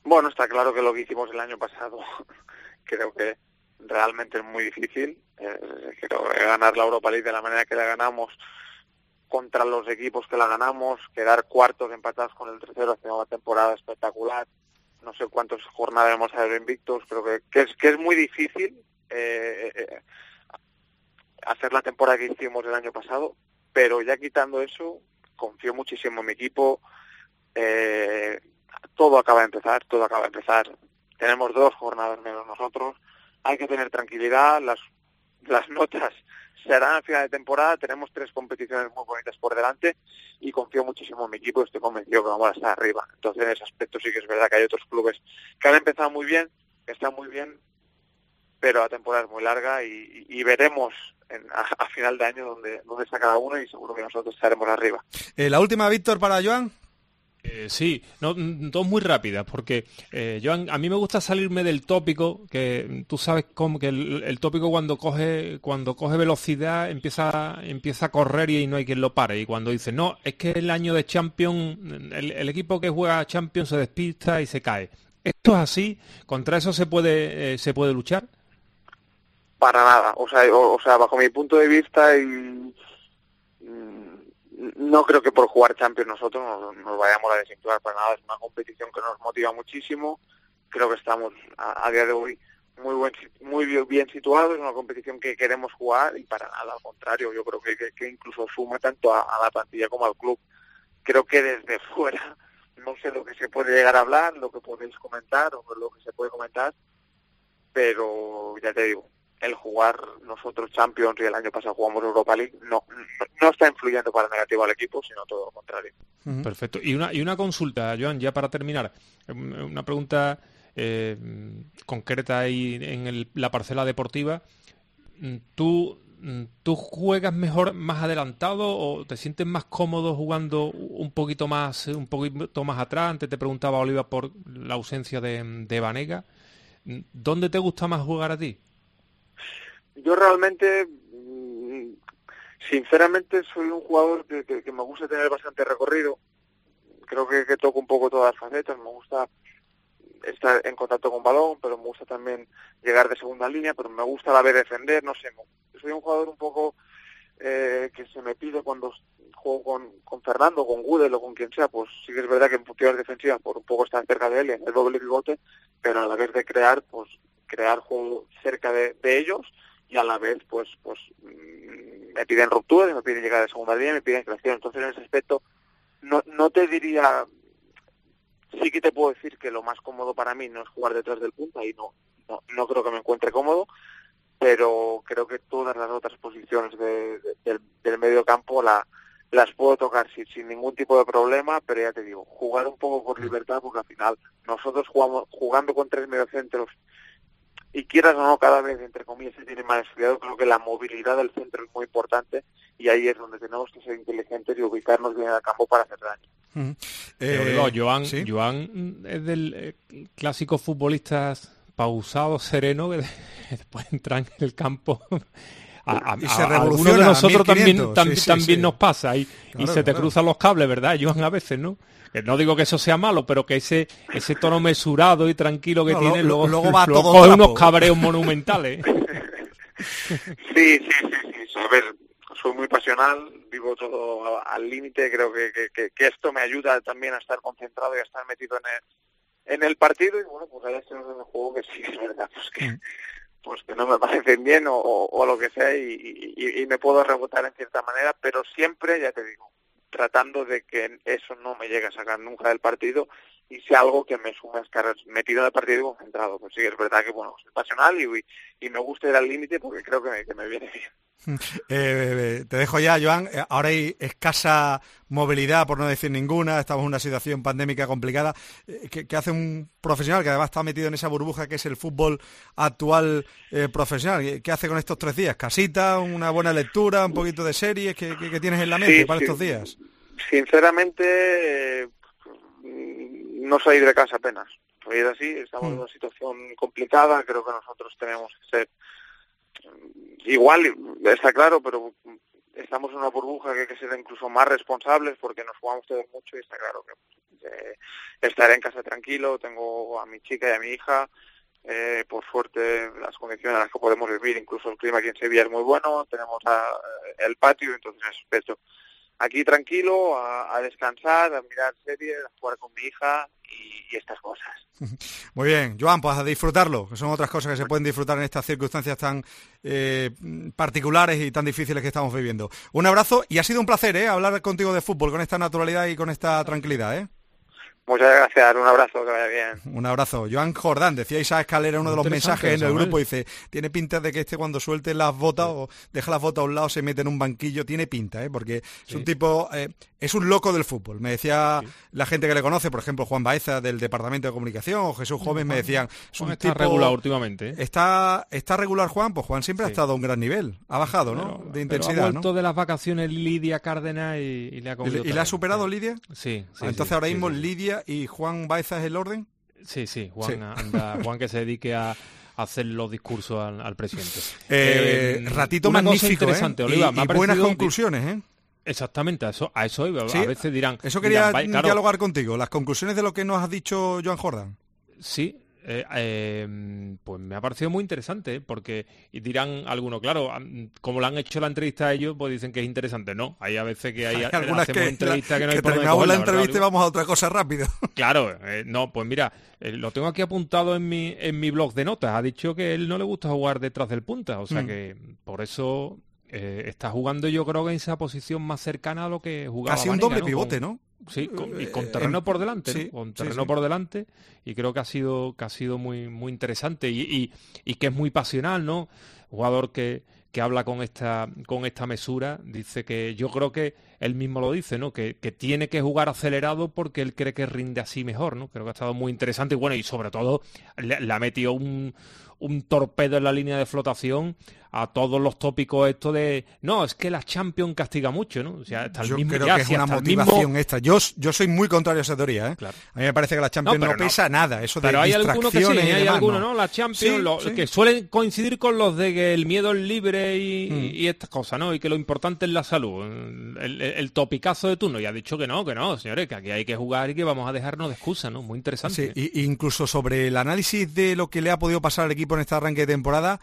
Bueno, está claro que lo que hicimos el año pasado creo que realmente es muy difícil. Eh, creo que ganar la Europa League de la manera que la ganamos, contra los equipos que la ganamos, quedar cuartos empatados con el tercero, haciendo una temporada espectacular. No sé cuántas jornadas hemos salido invictos, creo que, que, es, que es muy difícil eh, eh, hacer la temporada que hicimos el año pasado, pero ya quitando eso, confío muchísimo en mi equipo. Eh, todo acaba de empezar, todo acaba de empezar. Tenemos dos jornadas menos nosotros, hay que tener tranquilidad, las, las notas serán a final de temporada, tenemos tres competiciones muy bonitas por delante y confío muchísimo en mi equipo y estoy convencido que vamos a estar arriba. Entonces en ese aspecto sí que es verdad que hay otros clubes que han empezado muy bien, que están muy bien, pero la temporada es muy larga y, y, y veremos en, a, a final de año dónde, dónde está cada uno y seguro que nosotros estaremos arriba. Eh, la última, Víctor, para Joan. Eh, sí, no, dos muy rápidas, porque eh, yo, a mí me gusta salirme del tópico, que tú sabes cómo que el, el tópico cuando coge cuando coge velocidad empieza empieza a correr y no hay quien lo pare, y cuando dice, no, es que el año de Champions, el, el equipo que juega Champions se despista y se cae. ¿Esto es así? ¿Contra eso se puede eh, se puede luchar? Para nada, o sea, o, o sea, bajo mi punto de vista y... no creo que por jugar Champions nosotros nos, nos vayamos a desinflar para nada. Es una competición que nos motiva muchísimo. Creo que estamos a, a día de hoy muy buen, muy bien situados. Es una competición que queremos jugar y para nada, al contrario. Yo creo que, que, que incluso suma tanto a, a la plantilla como al club. Creo que desde fuera no sé lo que se puede llegar a hablar, lo que podéis comentar o lo que se puede comentar, pero ya te digo, el jugar nosotros Champions y el año pasado jugamos Europa League no, no, no está influyendo para negativo al equipo, sino todo lo contrario. Perfecto. Y una y una consulta, Joan, ya para terminar, una pregunta eh, concreta ahí en el, la parcela deportiva. ¿Tú, ¿Tú juegas mejor más adelantado o te sientes más cómodo jugando un poquito más un poquito más atrás? Antes te preguntaba, Oliva, por la ausencia de, de Banega. ¿Dónde te gusta más jugar a ti? Yo realmente, sinceramente, soy un jugador que, que, que me gusta tener bastante recorrido. Creo que, que toco un poco todas las facetas. Me gusta estar en contacto con balón, pero me gusta también llegar de segunda línea, pero me gusta a la vez defender. No sé, soy un jugador un poco eh, que se me pide cuando juego con, con Fernando, con Gudel o con quien sea. Pues sí que es verdad que en funciones defensivas por un poco estar cerca de él, en el doble pivote, pero a la vez de crear, pues crear juego cerca de, de ellos. Y a la vez, pues pues me piden rupturas, me piden llegar de segunda línea, me piden creación. Entonces, en ese aspecto, no no te diría... Sí que te puedo decir que lo más cómodo para mí no es jugar detrás del punta, y no, no, no creo que me encuentre cómodo, pero creo que todas las otras posiciones de, de, del, del medio campo la, las puedo tocar sin, sin ningún tipo de problema, pero ya te digo, jugar un poco por libertad, porque al final nosotros jugamos jugando con tres mediocentros, y quieras o no, cada vez, entre comillas, se tiene más estudiado. Creo que la movilidad del centro es muy importante y ahí es donde tenemos que ser inteligentes y ubicarnos bien al campo para hacer daño. Uh-huh. Eh, digo, Joan, ¿sí? Joan es del eh, clásico futbolista pausado, sereno, que después entra en el campo... A, a, y se a algunos de nosotros también, tam, sí, sí, también sí. nos pasa y, claro, y se te claro. cruzan los cables, ¿verdad, Joan? A veces, ¿no? Que no digo que eso sea malo, pero que ese ese tono mesurado y tranquilo que no, tiene, lo, luego, luego va luego todo coge trapo. Unos cabreos monumentales. Sí, sí, sí, sí. A ver, soy muy pasional, vivo todo al límite, creo que, que, que esto me ayuda también a estar concentrado y a estar metido en el, en el partido, y bueno, pues hay acciones en el juego que sí, es verdad, pues que... Mm. pues que no me parecen bien o, o, o lo que sea y, y, y me puedo rebotar en cierta manera, pero siempre, ya te digo, tratando de que eso no me llegue a sacar nunca del partido y sea algo que me sume a estar metido en el partido y concentrado. Pues sí, es verdad que bueno, soy pasional y, y me gusta ir al límite porque creo que me, que me viene bien. Eh, te dejo ya, Joan. Ahora hay escasa movilidad, por no decir ninguna. Estamos en una situación pandémica complicada. ¿Qué, qué hace un profesional que además está metido en esa burbuja que es el fútbol actual eh, profesional? ¿Qué hace con estos tres días? ¿Casita, una buena lectura, un poquito de series? ¿Qué, qué, qué tienes en la mente sí, para sí. estos días? Sinceramente, eh, no salir de casa apenas. Pues así, estamos mm. en una situación complicada. Creo que nosotros tenemos que ser igual, está claro, pero estamos en una burbuja que hay que ser incluso más responsables porque nos jugamos todos mucho y está claro que eh, estaré en casa tranquilo, tengo a mi chica y a mi hija, eh, por suerte las condiciones en las que podemos vivir, incluso el clima aquí en Sevilla es muy bueno, tenemos a, el patio, entonces en ese aspecto aquí tranquilo, a, a descansar, a mirar series, a jugar con mi hija y, y estas cosas. Muy bien, Joan, pues a disfrutarlo, que son otras cosas que se pueden disfrutar en estas circunstancias tan eh, particulares y tan difíciles que estamos viviendo. Un abrazo y ha sido un placer, ¿eh? Hablar contigo de fútbol con esta naturalidad y con esta tranquilidad, ¿eh? Muchas gracias, un abrazo, que vaya bien. Un abrazo. Joan Jordán, decía Isa Escalera, uno de los mensajes en el grupo, dice, tiene pinta de que este cuando suelte las botas sí. o deja las botas a un lado se mete en un banquillo, tiene pinta, ¿eh? Porque es sí. un tipo, eh, es un loco del fútbol. Me decía sí. la gente que le conoce, por ejemplo, Juan Baeza del Departamento de Comunicación o Jesús Gómez, me decían, es un está tipo regular últimamente. ¿eh? Está está regular Juan, pues Juan siempre sí. ha estado a un gran nivel, ha bajado, pero, ¿no? De intensidad, pero ha vuelto ¿no? de las vacaciones Lidia Cárdenas y, y le ha cogido. ¿Y, y le ha superado Lidia? Sí. sí ah, entonces sí, ahora sí, mismo sí. Lidia y Juan Baeza es el orden. Sí, sí, Juan sí. anda, Juan que se dedique a hacer los discursos al, al presidente. Eh, eh, ratito magnífico, ¿eh? Oliva, y, y buenas conclusiones, ¿eh? Exactamente, a eso, a eso iba. ¿Sí? A veces dirán... Eso quería dirán, claro, dialogar contigo, las conclusiones de lo que nos has dicho Joan Jordán. Sí, eh, eh, pues me ha parecido muy interesante, porque y dirán algunos, claro, como le han hecho la entrevista a ellos, pues dicen que es interesante. No, hay a veces que hay, hay algunas que, entrevistas que no que hay por terminamos dónde la cogerla, entrevista ¿verdad? Y vamos a otra cosa rápido. Claro, eh, no, pues mira, eh, lo tengo aquí apuntado en mi en mi blog de notas. Ha dicho que él no le gusta jugar detrás del punta, o sea mm. que por eso eh, está jugando, yo creo que en esa posición más cercana a lo que jugaba casi Vanega, un doble ¿no? pivote, Con, ¿no? Sí, con, y con terreno eh, por delante, sí, ¿no? Con terreno sí, sí. por delante, y creo que ha sido que ha sido muy muy interesante y, y, y que es muy pasional, ¿no? Jugador que, que habla con esta con esta mesura, dice que yo creo que él mismo lo dice, ¿no? Que, que tiene que jugar acelerado porque él cree que rinde así mejor, ¿no? Creo que ha estado muy interesante y bueno, y sobre todo le, le ha metido un un torpedo en la línea de flotación a todos los tópicos esto de no, es que la Champions castiga mucho, ¿no? O sea, hasta el yo mismo, creo ya, que es si una motivación mismo... extra. Yo, yo soy muy contrario a esa teoría, ¿eh? Claro. A mí me parece que la Champions no, no pesa no. nada, eso de pero hay algunos que sí, hay demás, algunos, ¿no? ¿no? La Champions, sí, lo, sí. que suelen coincidir con los de que el miedo es libre y, mm. y estas cosas, ¿no? Y que lo importante es la salud. El, el, el topicazo de turno, y ha dicho que no, que no, señores, que aquí hay que jugar y que vamos a dejarnos de excusas, ¿no? Muy interesante. Sí, ¿eh? y, incluso sobre el análisis de lo que le ha podido pasar al equipo en este arranque de temporada,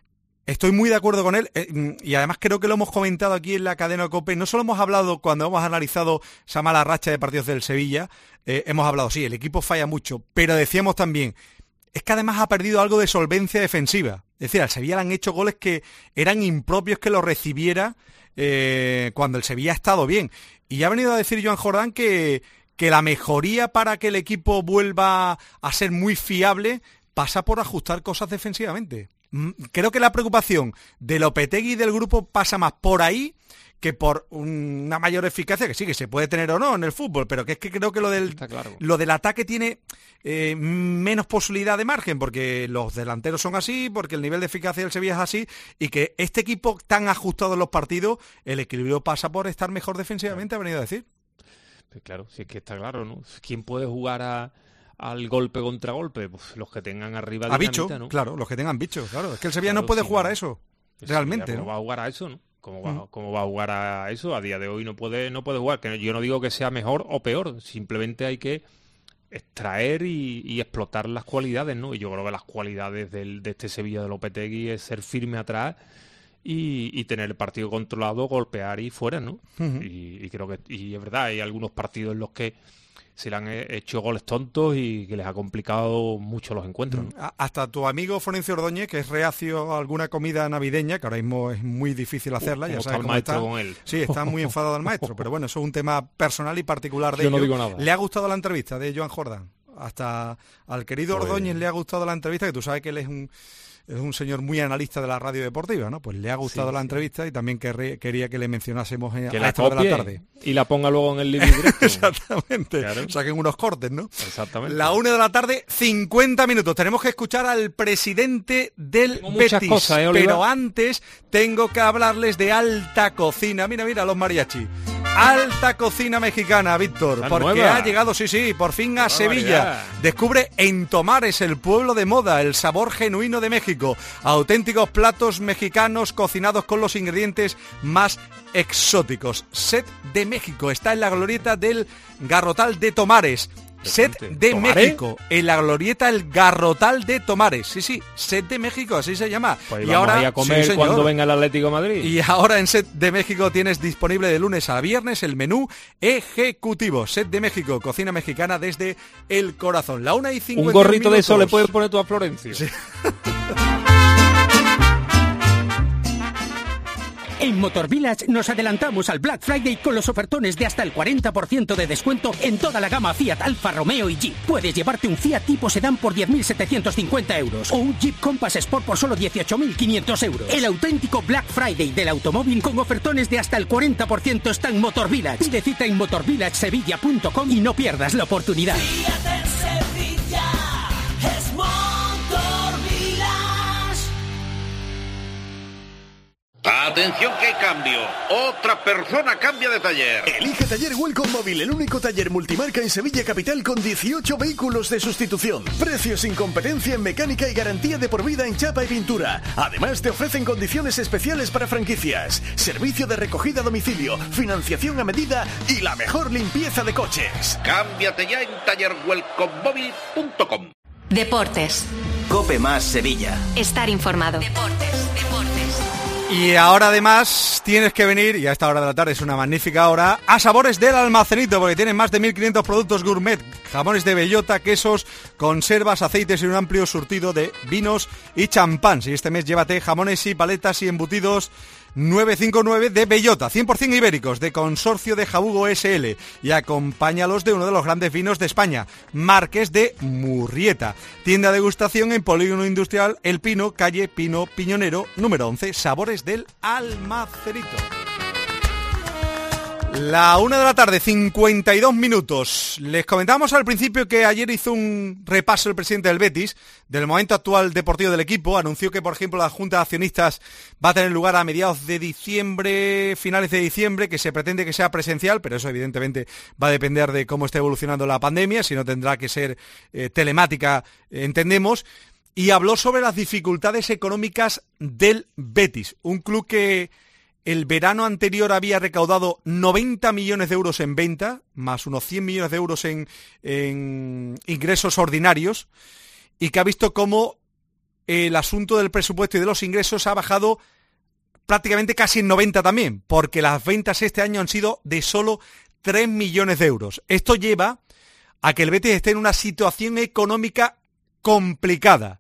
estoy muy de acuerdo con él eh, y además creo que lo hemos comentado aquí en la cadena COPE. No solo hemos hablado cuando hemos analizado esa mala racha de partidos del Sevilla, eh, hemos hablado, sí, el equipo falla mucho, pero decíamos también, es que además ha perdido algo de solvencia defensiva. Es decir, al Sevilla le han hecho goles que eran impropios que lo recibiera eh, cuando el Sevilla ha estado bien. Y ya ha venido a decir Joan Jordán que, que la mejoría para que el equipo vuelva a ser muy fiable pasa por ajustar cosas defensivamente. Creo que la preocupación de Lopetegui y del grupo pasa más por ahí que por una mayor eficacia, que sí, que se puede tener o no en el fútbol, pero que es que creo que lo del, claro. lo del ataque tiene eh, menos posibilidad de margen, porque los delanteros son así, porque el nivel de eficacia del Sevilla es así, y que este equipo tan ajustado en los partidos, el equilibrio pasa por estar mejor defensivamente, ha venido a decir. Pues claro, sí es que está claro, ¿no? ¿Quién puede jugar a... al golpe contra golpe? Pues los que tengan arriba a bicho, ¿no? Claro, los que tengan bicho, claro. Es que el Sevilla claro, no puede sí, jugar no. a eso, pues realmente. ¿Cómo ¿no? va a jugar a eso, no? ¿Cómo va, mm. ¿Cómo va a jugar a eso? A día de hoy no puede no puede jugar. Que yo no digo que sea mejor o peor, simplemente hay que extraer y, y explotar las cualidades, ¿no? Y yo creo que las cualidades del, de este Sevilla de Lopetegui es ser firme atrás y, y tener el partido controlado, golpear y fuera, ¿no? Uh-huh. Y, y creo que y es verdad, hay algunos partidos en los que se le han hecho goles tontos y que les ha complicado mucho los encuentros, ¿no? Hasta tu amigo Florencio Ordóñez, que es reacio a alguna comida navideña, que ahora mismo es muy difícil hacerla, uh, ya sabes cómo está. Con él. Sí, está muy enfadado el maestro, pero bueno, eso es un tema personal y particular de Yo ello. No digo nada. ¿Le ha gustado la entrevista de Joan Jordán? Hasta al querido pues... Ordóñez le ha gustado la entrevista, que tú sabes que él es un... es un señor muy analista de la radio deportiva, ¿no? Pues le ha gustado sí, la sí. entrevista y también querría, quería que le mencionásemos que a la esta hora de la tarde. Y la ponga luego en el libre directo. Exactamente. Claro. Saquen unos cortes, ¿no? Exactamente. La una de la tarde, cincuenta minutos. Tenemos que escuchar al presidente del tengo Betis. Muchas cosas, ¿eh, Oliva? Pero antes tengo que hablarles de alta cocina. Mira, mira, los mariachis. alta cocina mexicana, Víctor, La porque nueva. ha llegado, sí, sí, por fin a Qué Sevilla. barbaridad. Descubre en Tomares, el pueblo de moda, el sabor genuino de México. Auténticos platos mexicanos cocinados con los ingredientes más exóticos. Set de México está en la glorieta del Garrotal de Tomares. Set de ¿Tomares? México, en la glorieta el Garrotal de Tomares. Sí, sí, Set de México, así se llama. Pues y vamos ahora ahí a comer sí, señor. cuando venga el Atlético de Madrid. Y ahora en Set de México tienes disponible de lunes a viernes el menú ejecutivo. Set de México, cocina mexicana desde el corazón. La una y cincuenta. Un gorrito de eso le puedes poner tú a Florencio. Sí. En Motor Village nos adelantamos al Black Friday con los ofertones de hasta el cuarenta por ciento de descuento en toda la gama Fiat, Alfa Romeo y Jeep. Puedes llevarte un Fiat tipo sedán por diez mil setecientos cincuenta euros o un Jeep Compass Sport por solo dieciocho mil quinientos euros. El auténtico Black Friday del automóvil con ofertones de hasta el cuarenta por ciento está en Motor Village. Pide cita en motor village sevilla punto com y no pierdas la oportunidad. Atención que hay cambio. Otra persona cambia de taller. Elige Taller Welcome Móvil, el único taller multimarca en Sevilla Capital con dieciocho vehículos de sustitución. Precios sin competencia en mecánica y garantía de por vida en chapa y pintura. Además te ofrecen condiciones especiales para franquicias, servicio de recogida a domicilio, financiación a medida y la mejor limpieza de coches. Cámbiate ya en taller welcome móvil punto com. Deportes. Cope más Sevilla. Estar informado. Deportes, deportes. Y ahora además tienes que venir, y a esta hora de la tarde es una magnífica hora, a Sabores del Almacenito, porque tienen más de mil quinientos productos gourmet, jamones de bellota, quesos, conservas, aceites y un amplio surtido de vinos y champán. Y este mes llévate jamones y paletas y embutidos nueve cinco nueve de bellota, cien por ciento ibéricos, de Consorcio de Jabugo S L, y acompáñalos de uno de los grandes vinos de España, Marqués de Murrieta. Tienda de degustación en Polígono Industrial El Pino, calle Pino Piñonero, número once, Sabores del Almacenito. La una de la tarde, cincuenta y dos minutos. Les comentamos al principio que ayer hizo un repaso el presidente del Betis del momento actual deportivo del equipo. Anunció que, por ejemplo, la Junta de Accionistas va a tener lugar a mediados de diciembre, finales de diciembre, que se pretende que sea presencial, pero eso evidentemente va a depender de cómo esté evolucionando la pandemia, si no tendrá que ser eh, telemática, eh, entendemos. Y habló sobre las dificultades económicas del Betis, un club que el verano anterior había recaudado noventa millones de euros en venta, más unos cien millones de euros en, en ingresos ordinarios, y que ha visto cómo el asunto del presupuesto y de los ingresos ha bajado prácticamente casi en noventa también, porque las ventas este año han sido de solo tres millones de euros. Esto lleva a que el Betis esté en una situación económica complicada,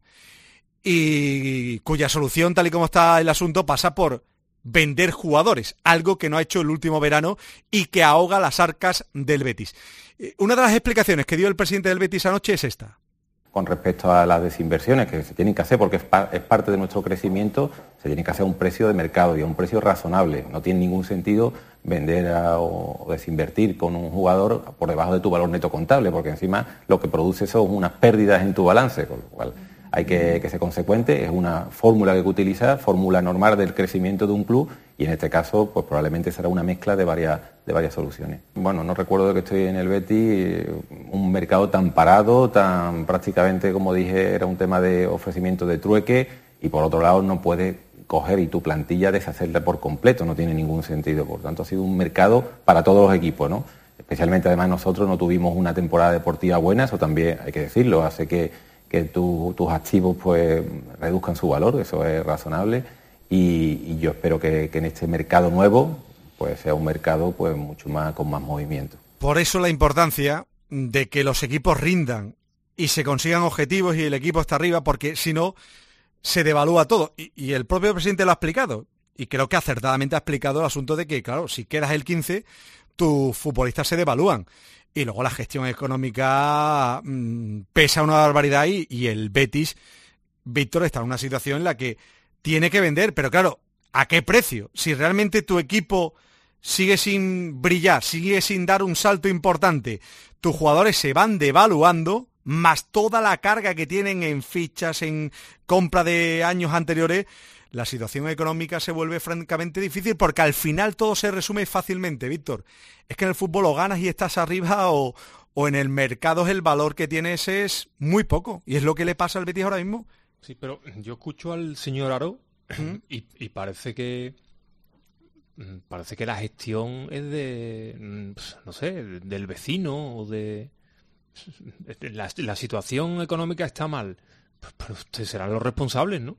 y cuya solución, tal y como está el asunto, pasa por vender jugadores, algo que no ha hecho el último verano y que ahoga las arcas del Betis. Una de las explicaciones que dio el presidente del Betis anoche es esta. Con respecto a las desinversiones que se tienen que hacer, porque es, pa- es parte de nuestro crecimiento, se tiene que hacer a un precio de mercado y a un precio razonable. No tiene ningún sentido vender a, o, o desinvertir con un jugador por debajo de tu valor neto contable, porque encima lo que produce son unas pérdidas en tu balance, con lo cual hay que, que ser consecuente. Es una fórmula que hay que utilizar, fórmula normal del crecimiento de un club, y en este caso pues probablemente será una mezcla de varias, de varias soluciones. Bueno, no recuerdo de que estoy en el Betis, un mercado tan parado, tan prácticamente, como dije, era un tema de ofrecimiento de trueque, y por otro lado no puedes coger y tu plantilla deshacerla por completo, no tiene ningún sentido. Por tanto, ha sido un mercado para todos los equipos, ¿no? Especialmente además nosotros no tuvimos una temporada deportiva buena, eso también hay que decirlo, hace que que tu, tus activos pues reduzcan su valor, eso es razonable, y, y yo espero que, que en este mercado nuevo pues sea un mercado pues mucho más con más movimiento. Por eso la importancia de que los equipos rindan y se consigan objetivos y el equipo está arriba, porque si no se devalúa todo, y, y el propio presidente lo ha explicado, y creo que acertadamente ha explicado el asunto de que, claro, si quedas el quince, tus futbolistas se devalúan. Y luego la gestión económica mmm, pesa una barbaridad, y, y el Betis, Víctor, está en una situación en la que tiene que vender, pero claro, ¿a qué precio? Si realmente tu equipo sigue sin brillar, sigue sin dar un salto importante, tus jugadores se van devaluando, más toda la carga que tienen en fichas, en compra de años anteriores, la situación económica se vuelve francamente difícil, porque al final todo se resume fácilmente, Víctor. Es que en el fútbol o ganas y estás arriba, o, o en el mercado el valor que tienes es muy poco, y es lo que le pasa al Betis ahora mismo. Sí, pero yo escucho al señor Aro y, y parece que parece que la gestión es de, no sé, del vecino, o de... La, la situación económica está mal, pero ustedes serán los responsables, ¿no?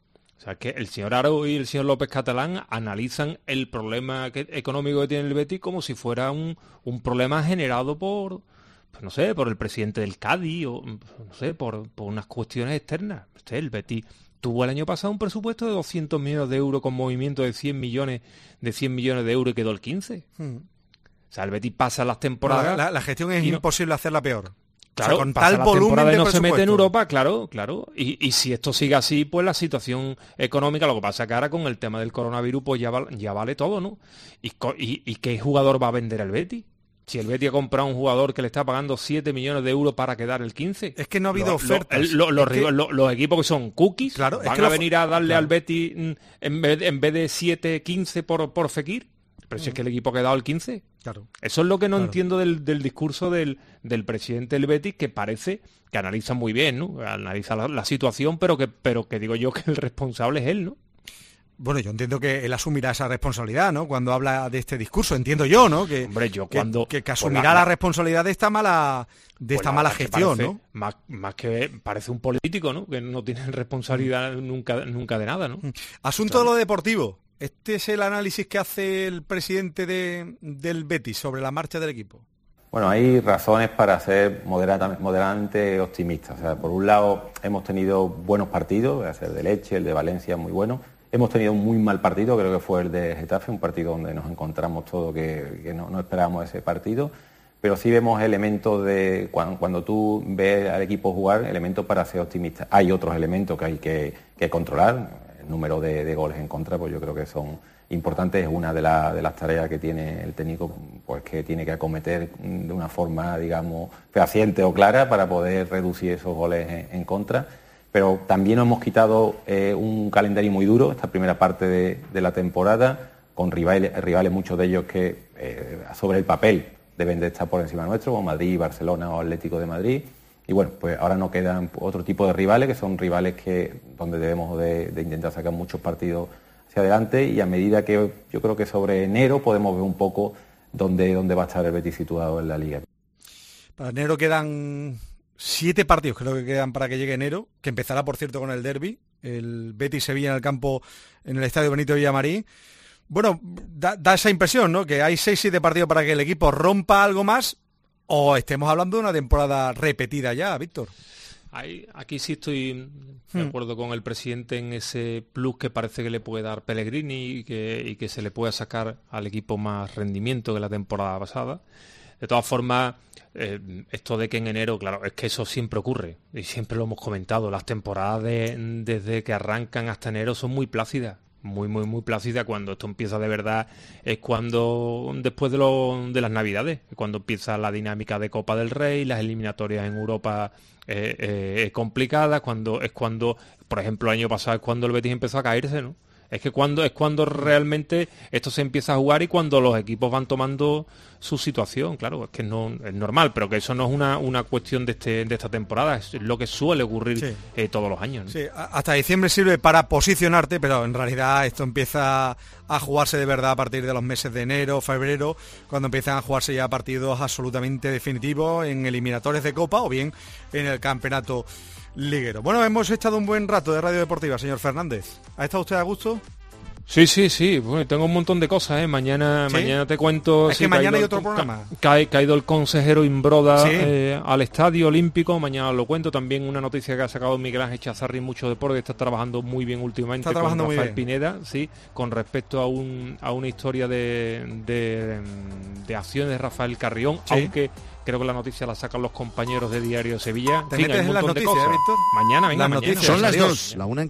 O sea, que el señor Aro y el señor López Catalán analizan el problema que, económico que tiene el Betis como si fuera un, un problema generado por, pues no sé, por el presidente del Cádiz, o no sé, por, por unas cuestiones externas. Usted, el Betis tuvo el año pasado un presupuesto de doscientos millones de euros con movimiento de cien millones de cien millones de euros y quedó el quince. Hmm. O sea, el Betis pasa las temporadas... La, la, la gestión es imposible no... hacerla peor. Claro, o sea, con tal volumen de no presupuesto. Se mete en Europa, claro, claro. Y, y si esto sigue así, pues la situación económica, lo que pasa que ahora con el tema del coronavirus, pues ya, va, ya vale todo, ¿no? Y, y, ¿Y qué jugador va a vender el Betis? Si el Betis ha comprado un jugador que le está pagando siete millones de euros para quedar el quince. Es que no ha habido lo, ofertas. Lo, lo, es lo, que... lo, los equipos que son cookies, claro, van es que a lo... venir a darle claro. al Betis en vez, en vez de siete, quince por, por Fekir. Pero si es que el equipo ha quedado el quince. Claro. Eso es lo que no claro. entiendo del, del discurso del, del presidente del Betis, que parece que analiza muy bien, ¿no? Analiza la, la situación, pero que, pero que digo yo que el responsable es él, ¿no? Bueno, yo entiendo que él asumirá esa responsabilidad, ¿no? Cuando habla de este discurso, entiendo yo, ¿no? Que, Hombre, yo cuando... Que, que, que asumirá pues la, la responsabilidad de esta mala de pues esta mala gestión, parece, ¿no? Más, más que parece un político, ¿no? Que no tiene responsabilidad mm. nunca, nunca de nada, ¿no? Asunto claro. de lo deportivo. ¿Este es el análisis que hace el presidente de, del Betis sobre la marcha del equipo? Bueno, hay razones para ser moderadamente, moderadamente optimistas. O sea, por un lado, hemos tenido buenos partidos, a ser de Leche, el de Valencia, muy bueno. Hemos tenido un muy mal partido, creo que fue el de Getafe, un partido donde nos encontramos todos que, que no, no esperábamos ese partido. Pero sí vemos elementos de, cuando, cuando tú ves al equipo jugar, elementos para ser optimistas. Hay otros elementos que hay que, que controlar. El número de, de goles en contra, pues yo creo que son importantes. Es una de, la, de las tareas que tiene el técnico, pues que tiene que acometer de una forma, digamos, fehaciente o clara para poder reducir esos goles en, en contra. Pero también nos hemos quitado eh, un calendario muy duro, esta primera parte de, de la temporada, con rivales, rivales muchos de ellos que eh, sobre el papel deben de estar por encima nuestro, como Madrid, Barcelona o Atlético de Madrid. Y bueno, pues ahora nos quedan otro tipo de rivales, que son rivales que donde debemos de, de intentar sacar muchos partidos hacia adelante, y a medida que yo creo que sobre enero podemos ver un poco dónde, dónde va a estar el Betis situado en la Liga. Para enero quedan siete partidos, creo que quedan para que llegue enero, que empezará, por cierto, con el derbi, el Betis-Sevilla en el campo, en el Estadio Benito Villamarín. Bueno, da, da esa impresión, ¿no? Que hay seis, siete partidos para que el equipo rompa algo más, o estemos hablando de una temporada repetida ya, Víctor. Hay, aquí sí estoy de acuerdo con el presidente en ese plus que parece que le puede dar Pellegrini y que, y que se le pueda sacar al equipo más rendimiento que la temporada pasada. De todas formas, eh, esto de que en enero, claro, es que eso siempre ocurre y siempre lo hemos comentado. Las temporadas de, desde que arrancan hasta enero son muy plácidas. Muy, muy, muy plácida. Cuando esto empieza de verdad es cuando, después de, lo, de las Navidades, cuando empieza la dinámica de Copa del Rey, las eliminatorias en Europa eh, eh, complicadas, cuando es cuando, por ejemplo, el año pasado es cuando el Betis empezó a caerse, ¿no? Es que cuando es cuando realmente esto se empieza a jugar y cuando los equipos van tomando su situación, claro, es que no es normal, pero que eso no es una, una cuestión de este de esta temporada, es lo que suele ocurrir sí. eh, todos los años, ¿no? Sí, hasta diciembre sirve para posicionarte, pero en realidad esto empieza a jugarse de verdad a partir de los meses de enero, febrero, cuando empiezan a jugarse ya partidos absolutamente definitivos en eliminatorios de Copa o bien en el campeonato liguero. Bueno, hemos echado un buen rato de Radio Deportiva, señor Fernández. ¿Ha estado usted a gusto? Sí, sí, sí. Bueno, tengo un montón de cosas, ¿eh? Mañana, ¿sí? mañana te cuento. Es sí, que mañana hay el, otro programa. Ca, ca, caído el consejero Imbroda ¿sí? eh, al Estadio Olímpico. Mañana lo cuento. También una noticia que ha sacado Miguel Ángel Chazarri, mucho deporte, que está trabajando muy bien últimamente está trabajando con Rafael muy bien. Pineda, sí, con respecto a un a una historia de, de, de acciones de Rafael Carrión, ¿sí? Aunque creo que la noticia la sacan los compañeros de Diario Sevilla. ¿Te en fin, metes en las noticias, eh, Víctor? Mañana, venga, las mañana. Noticias. Son las Adiós. dos, la una en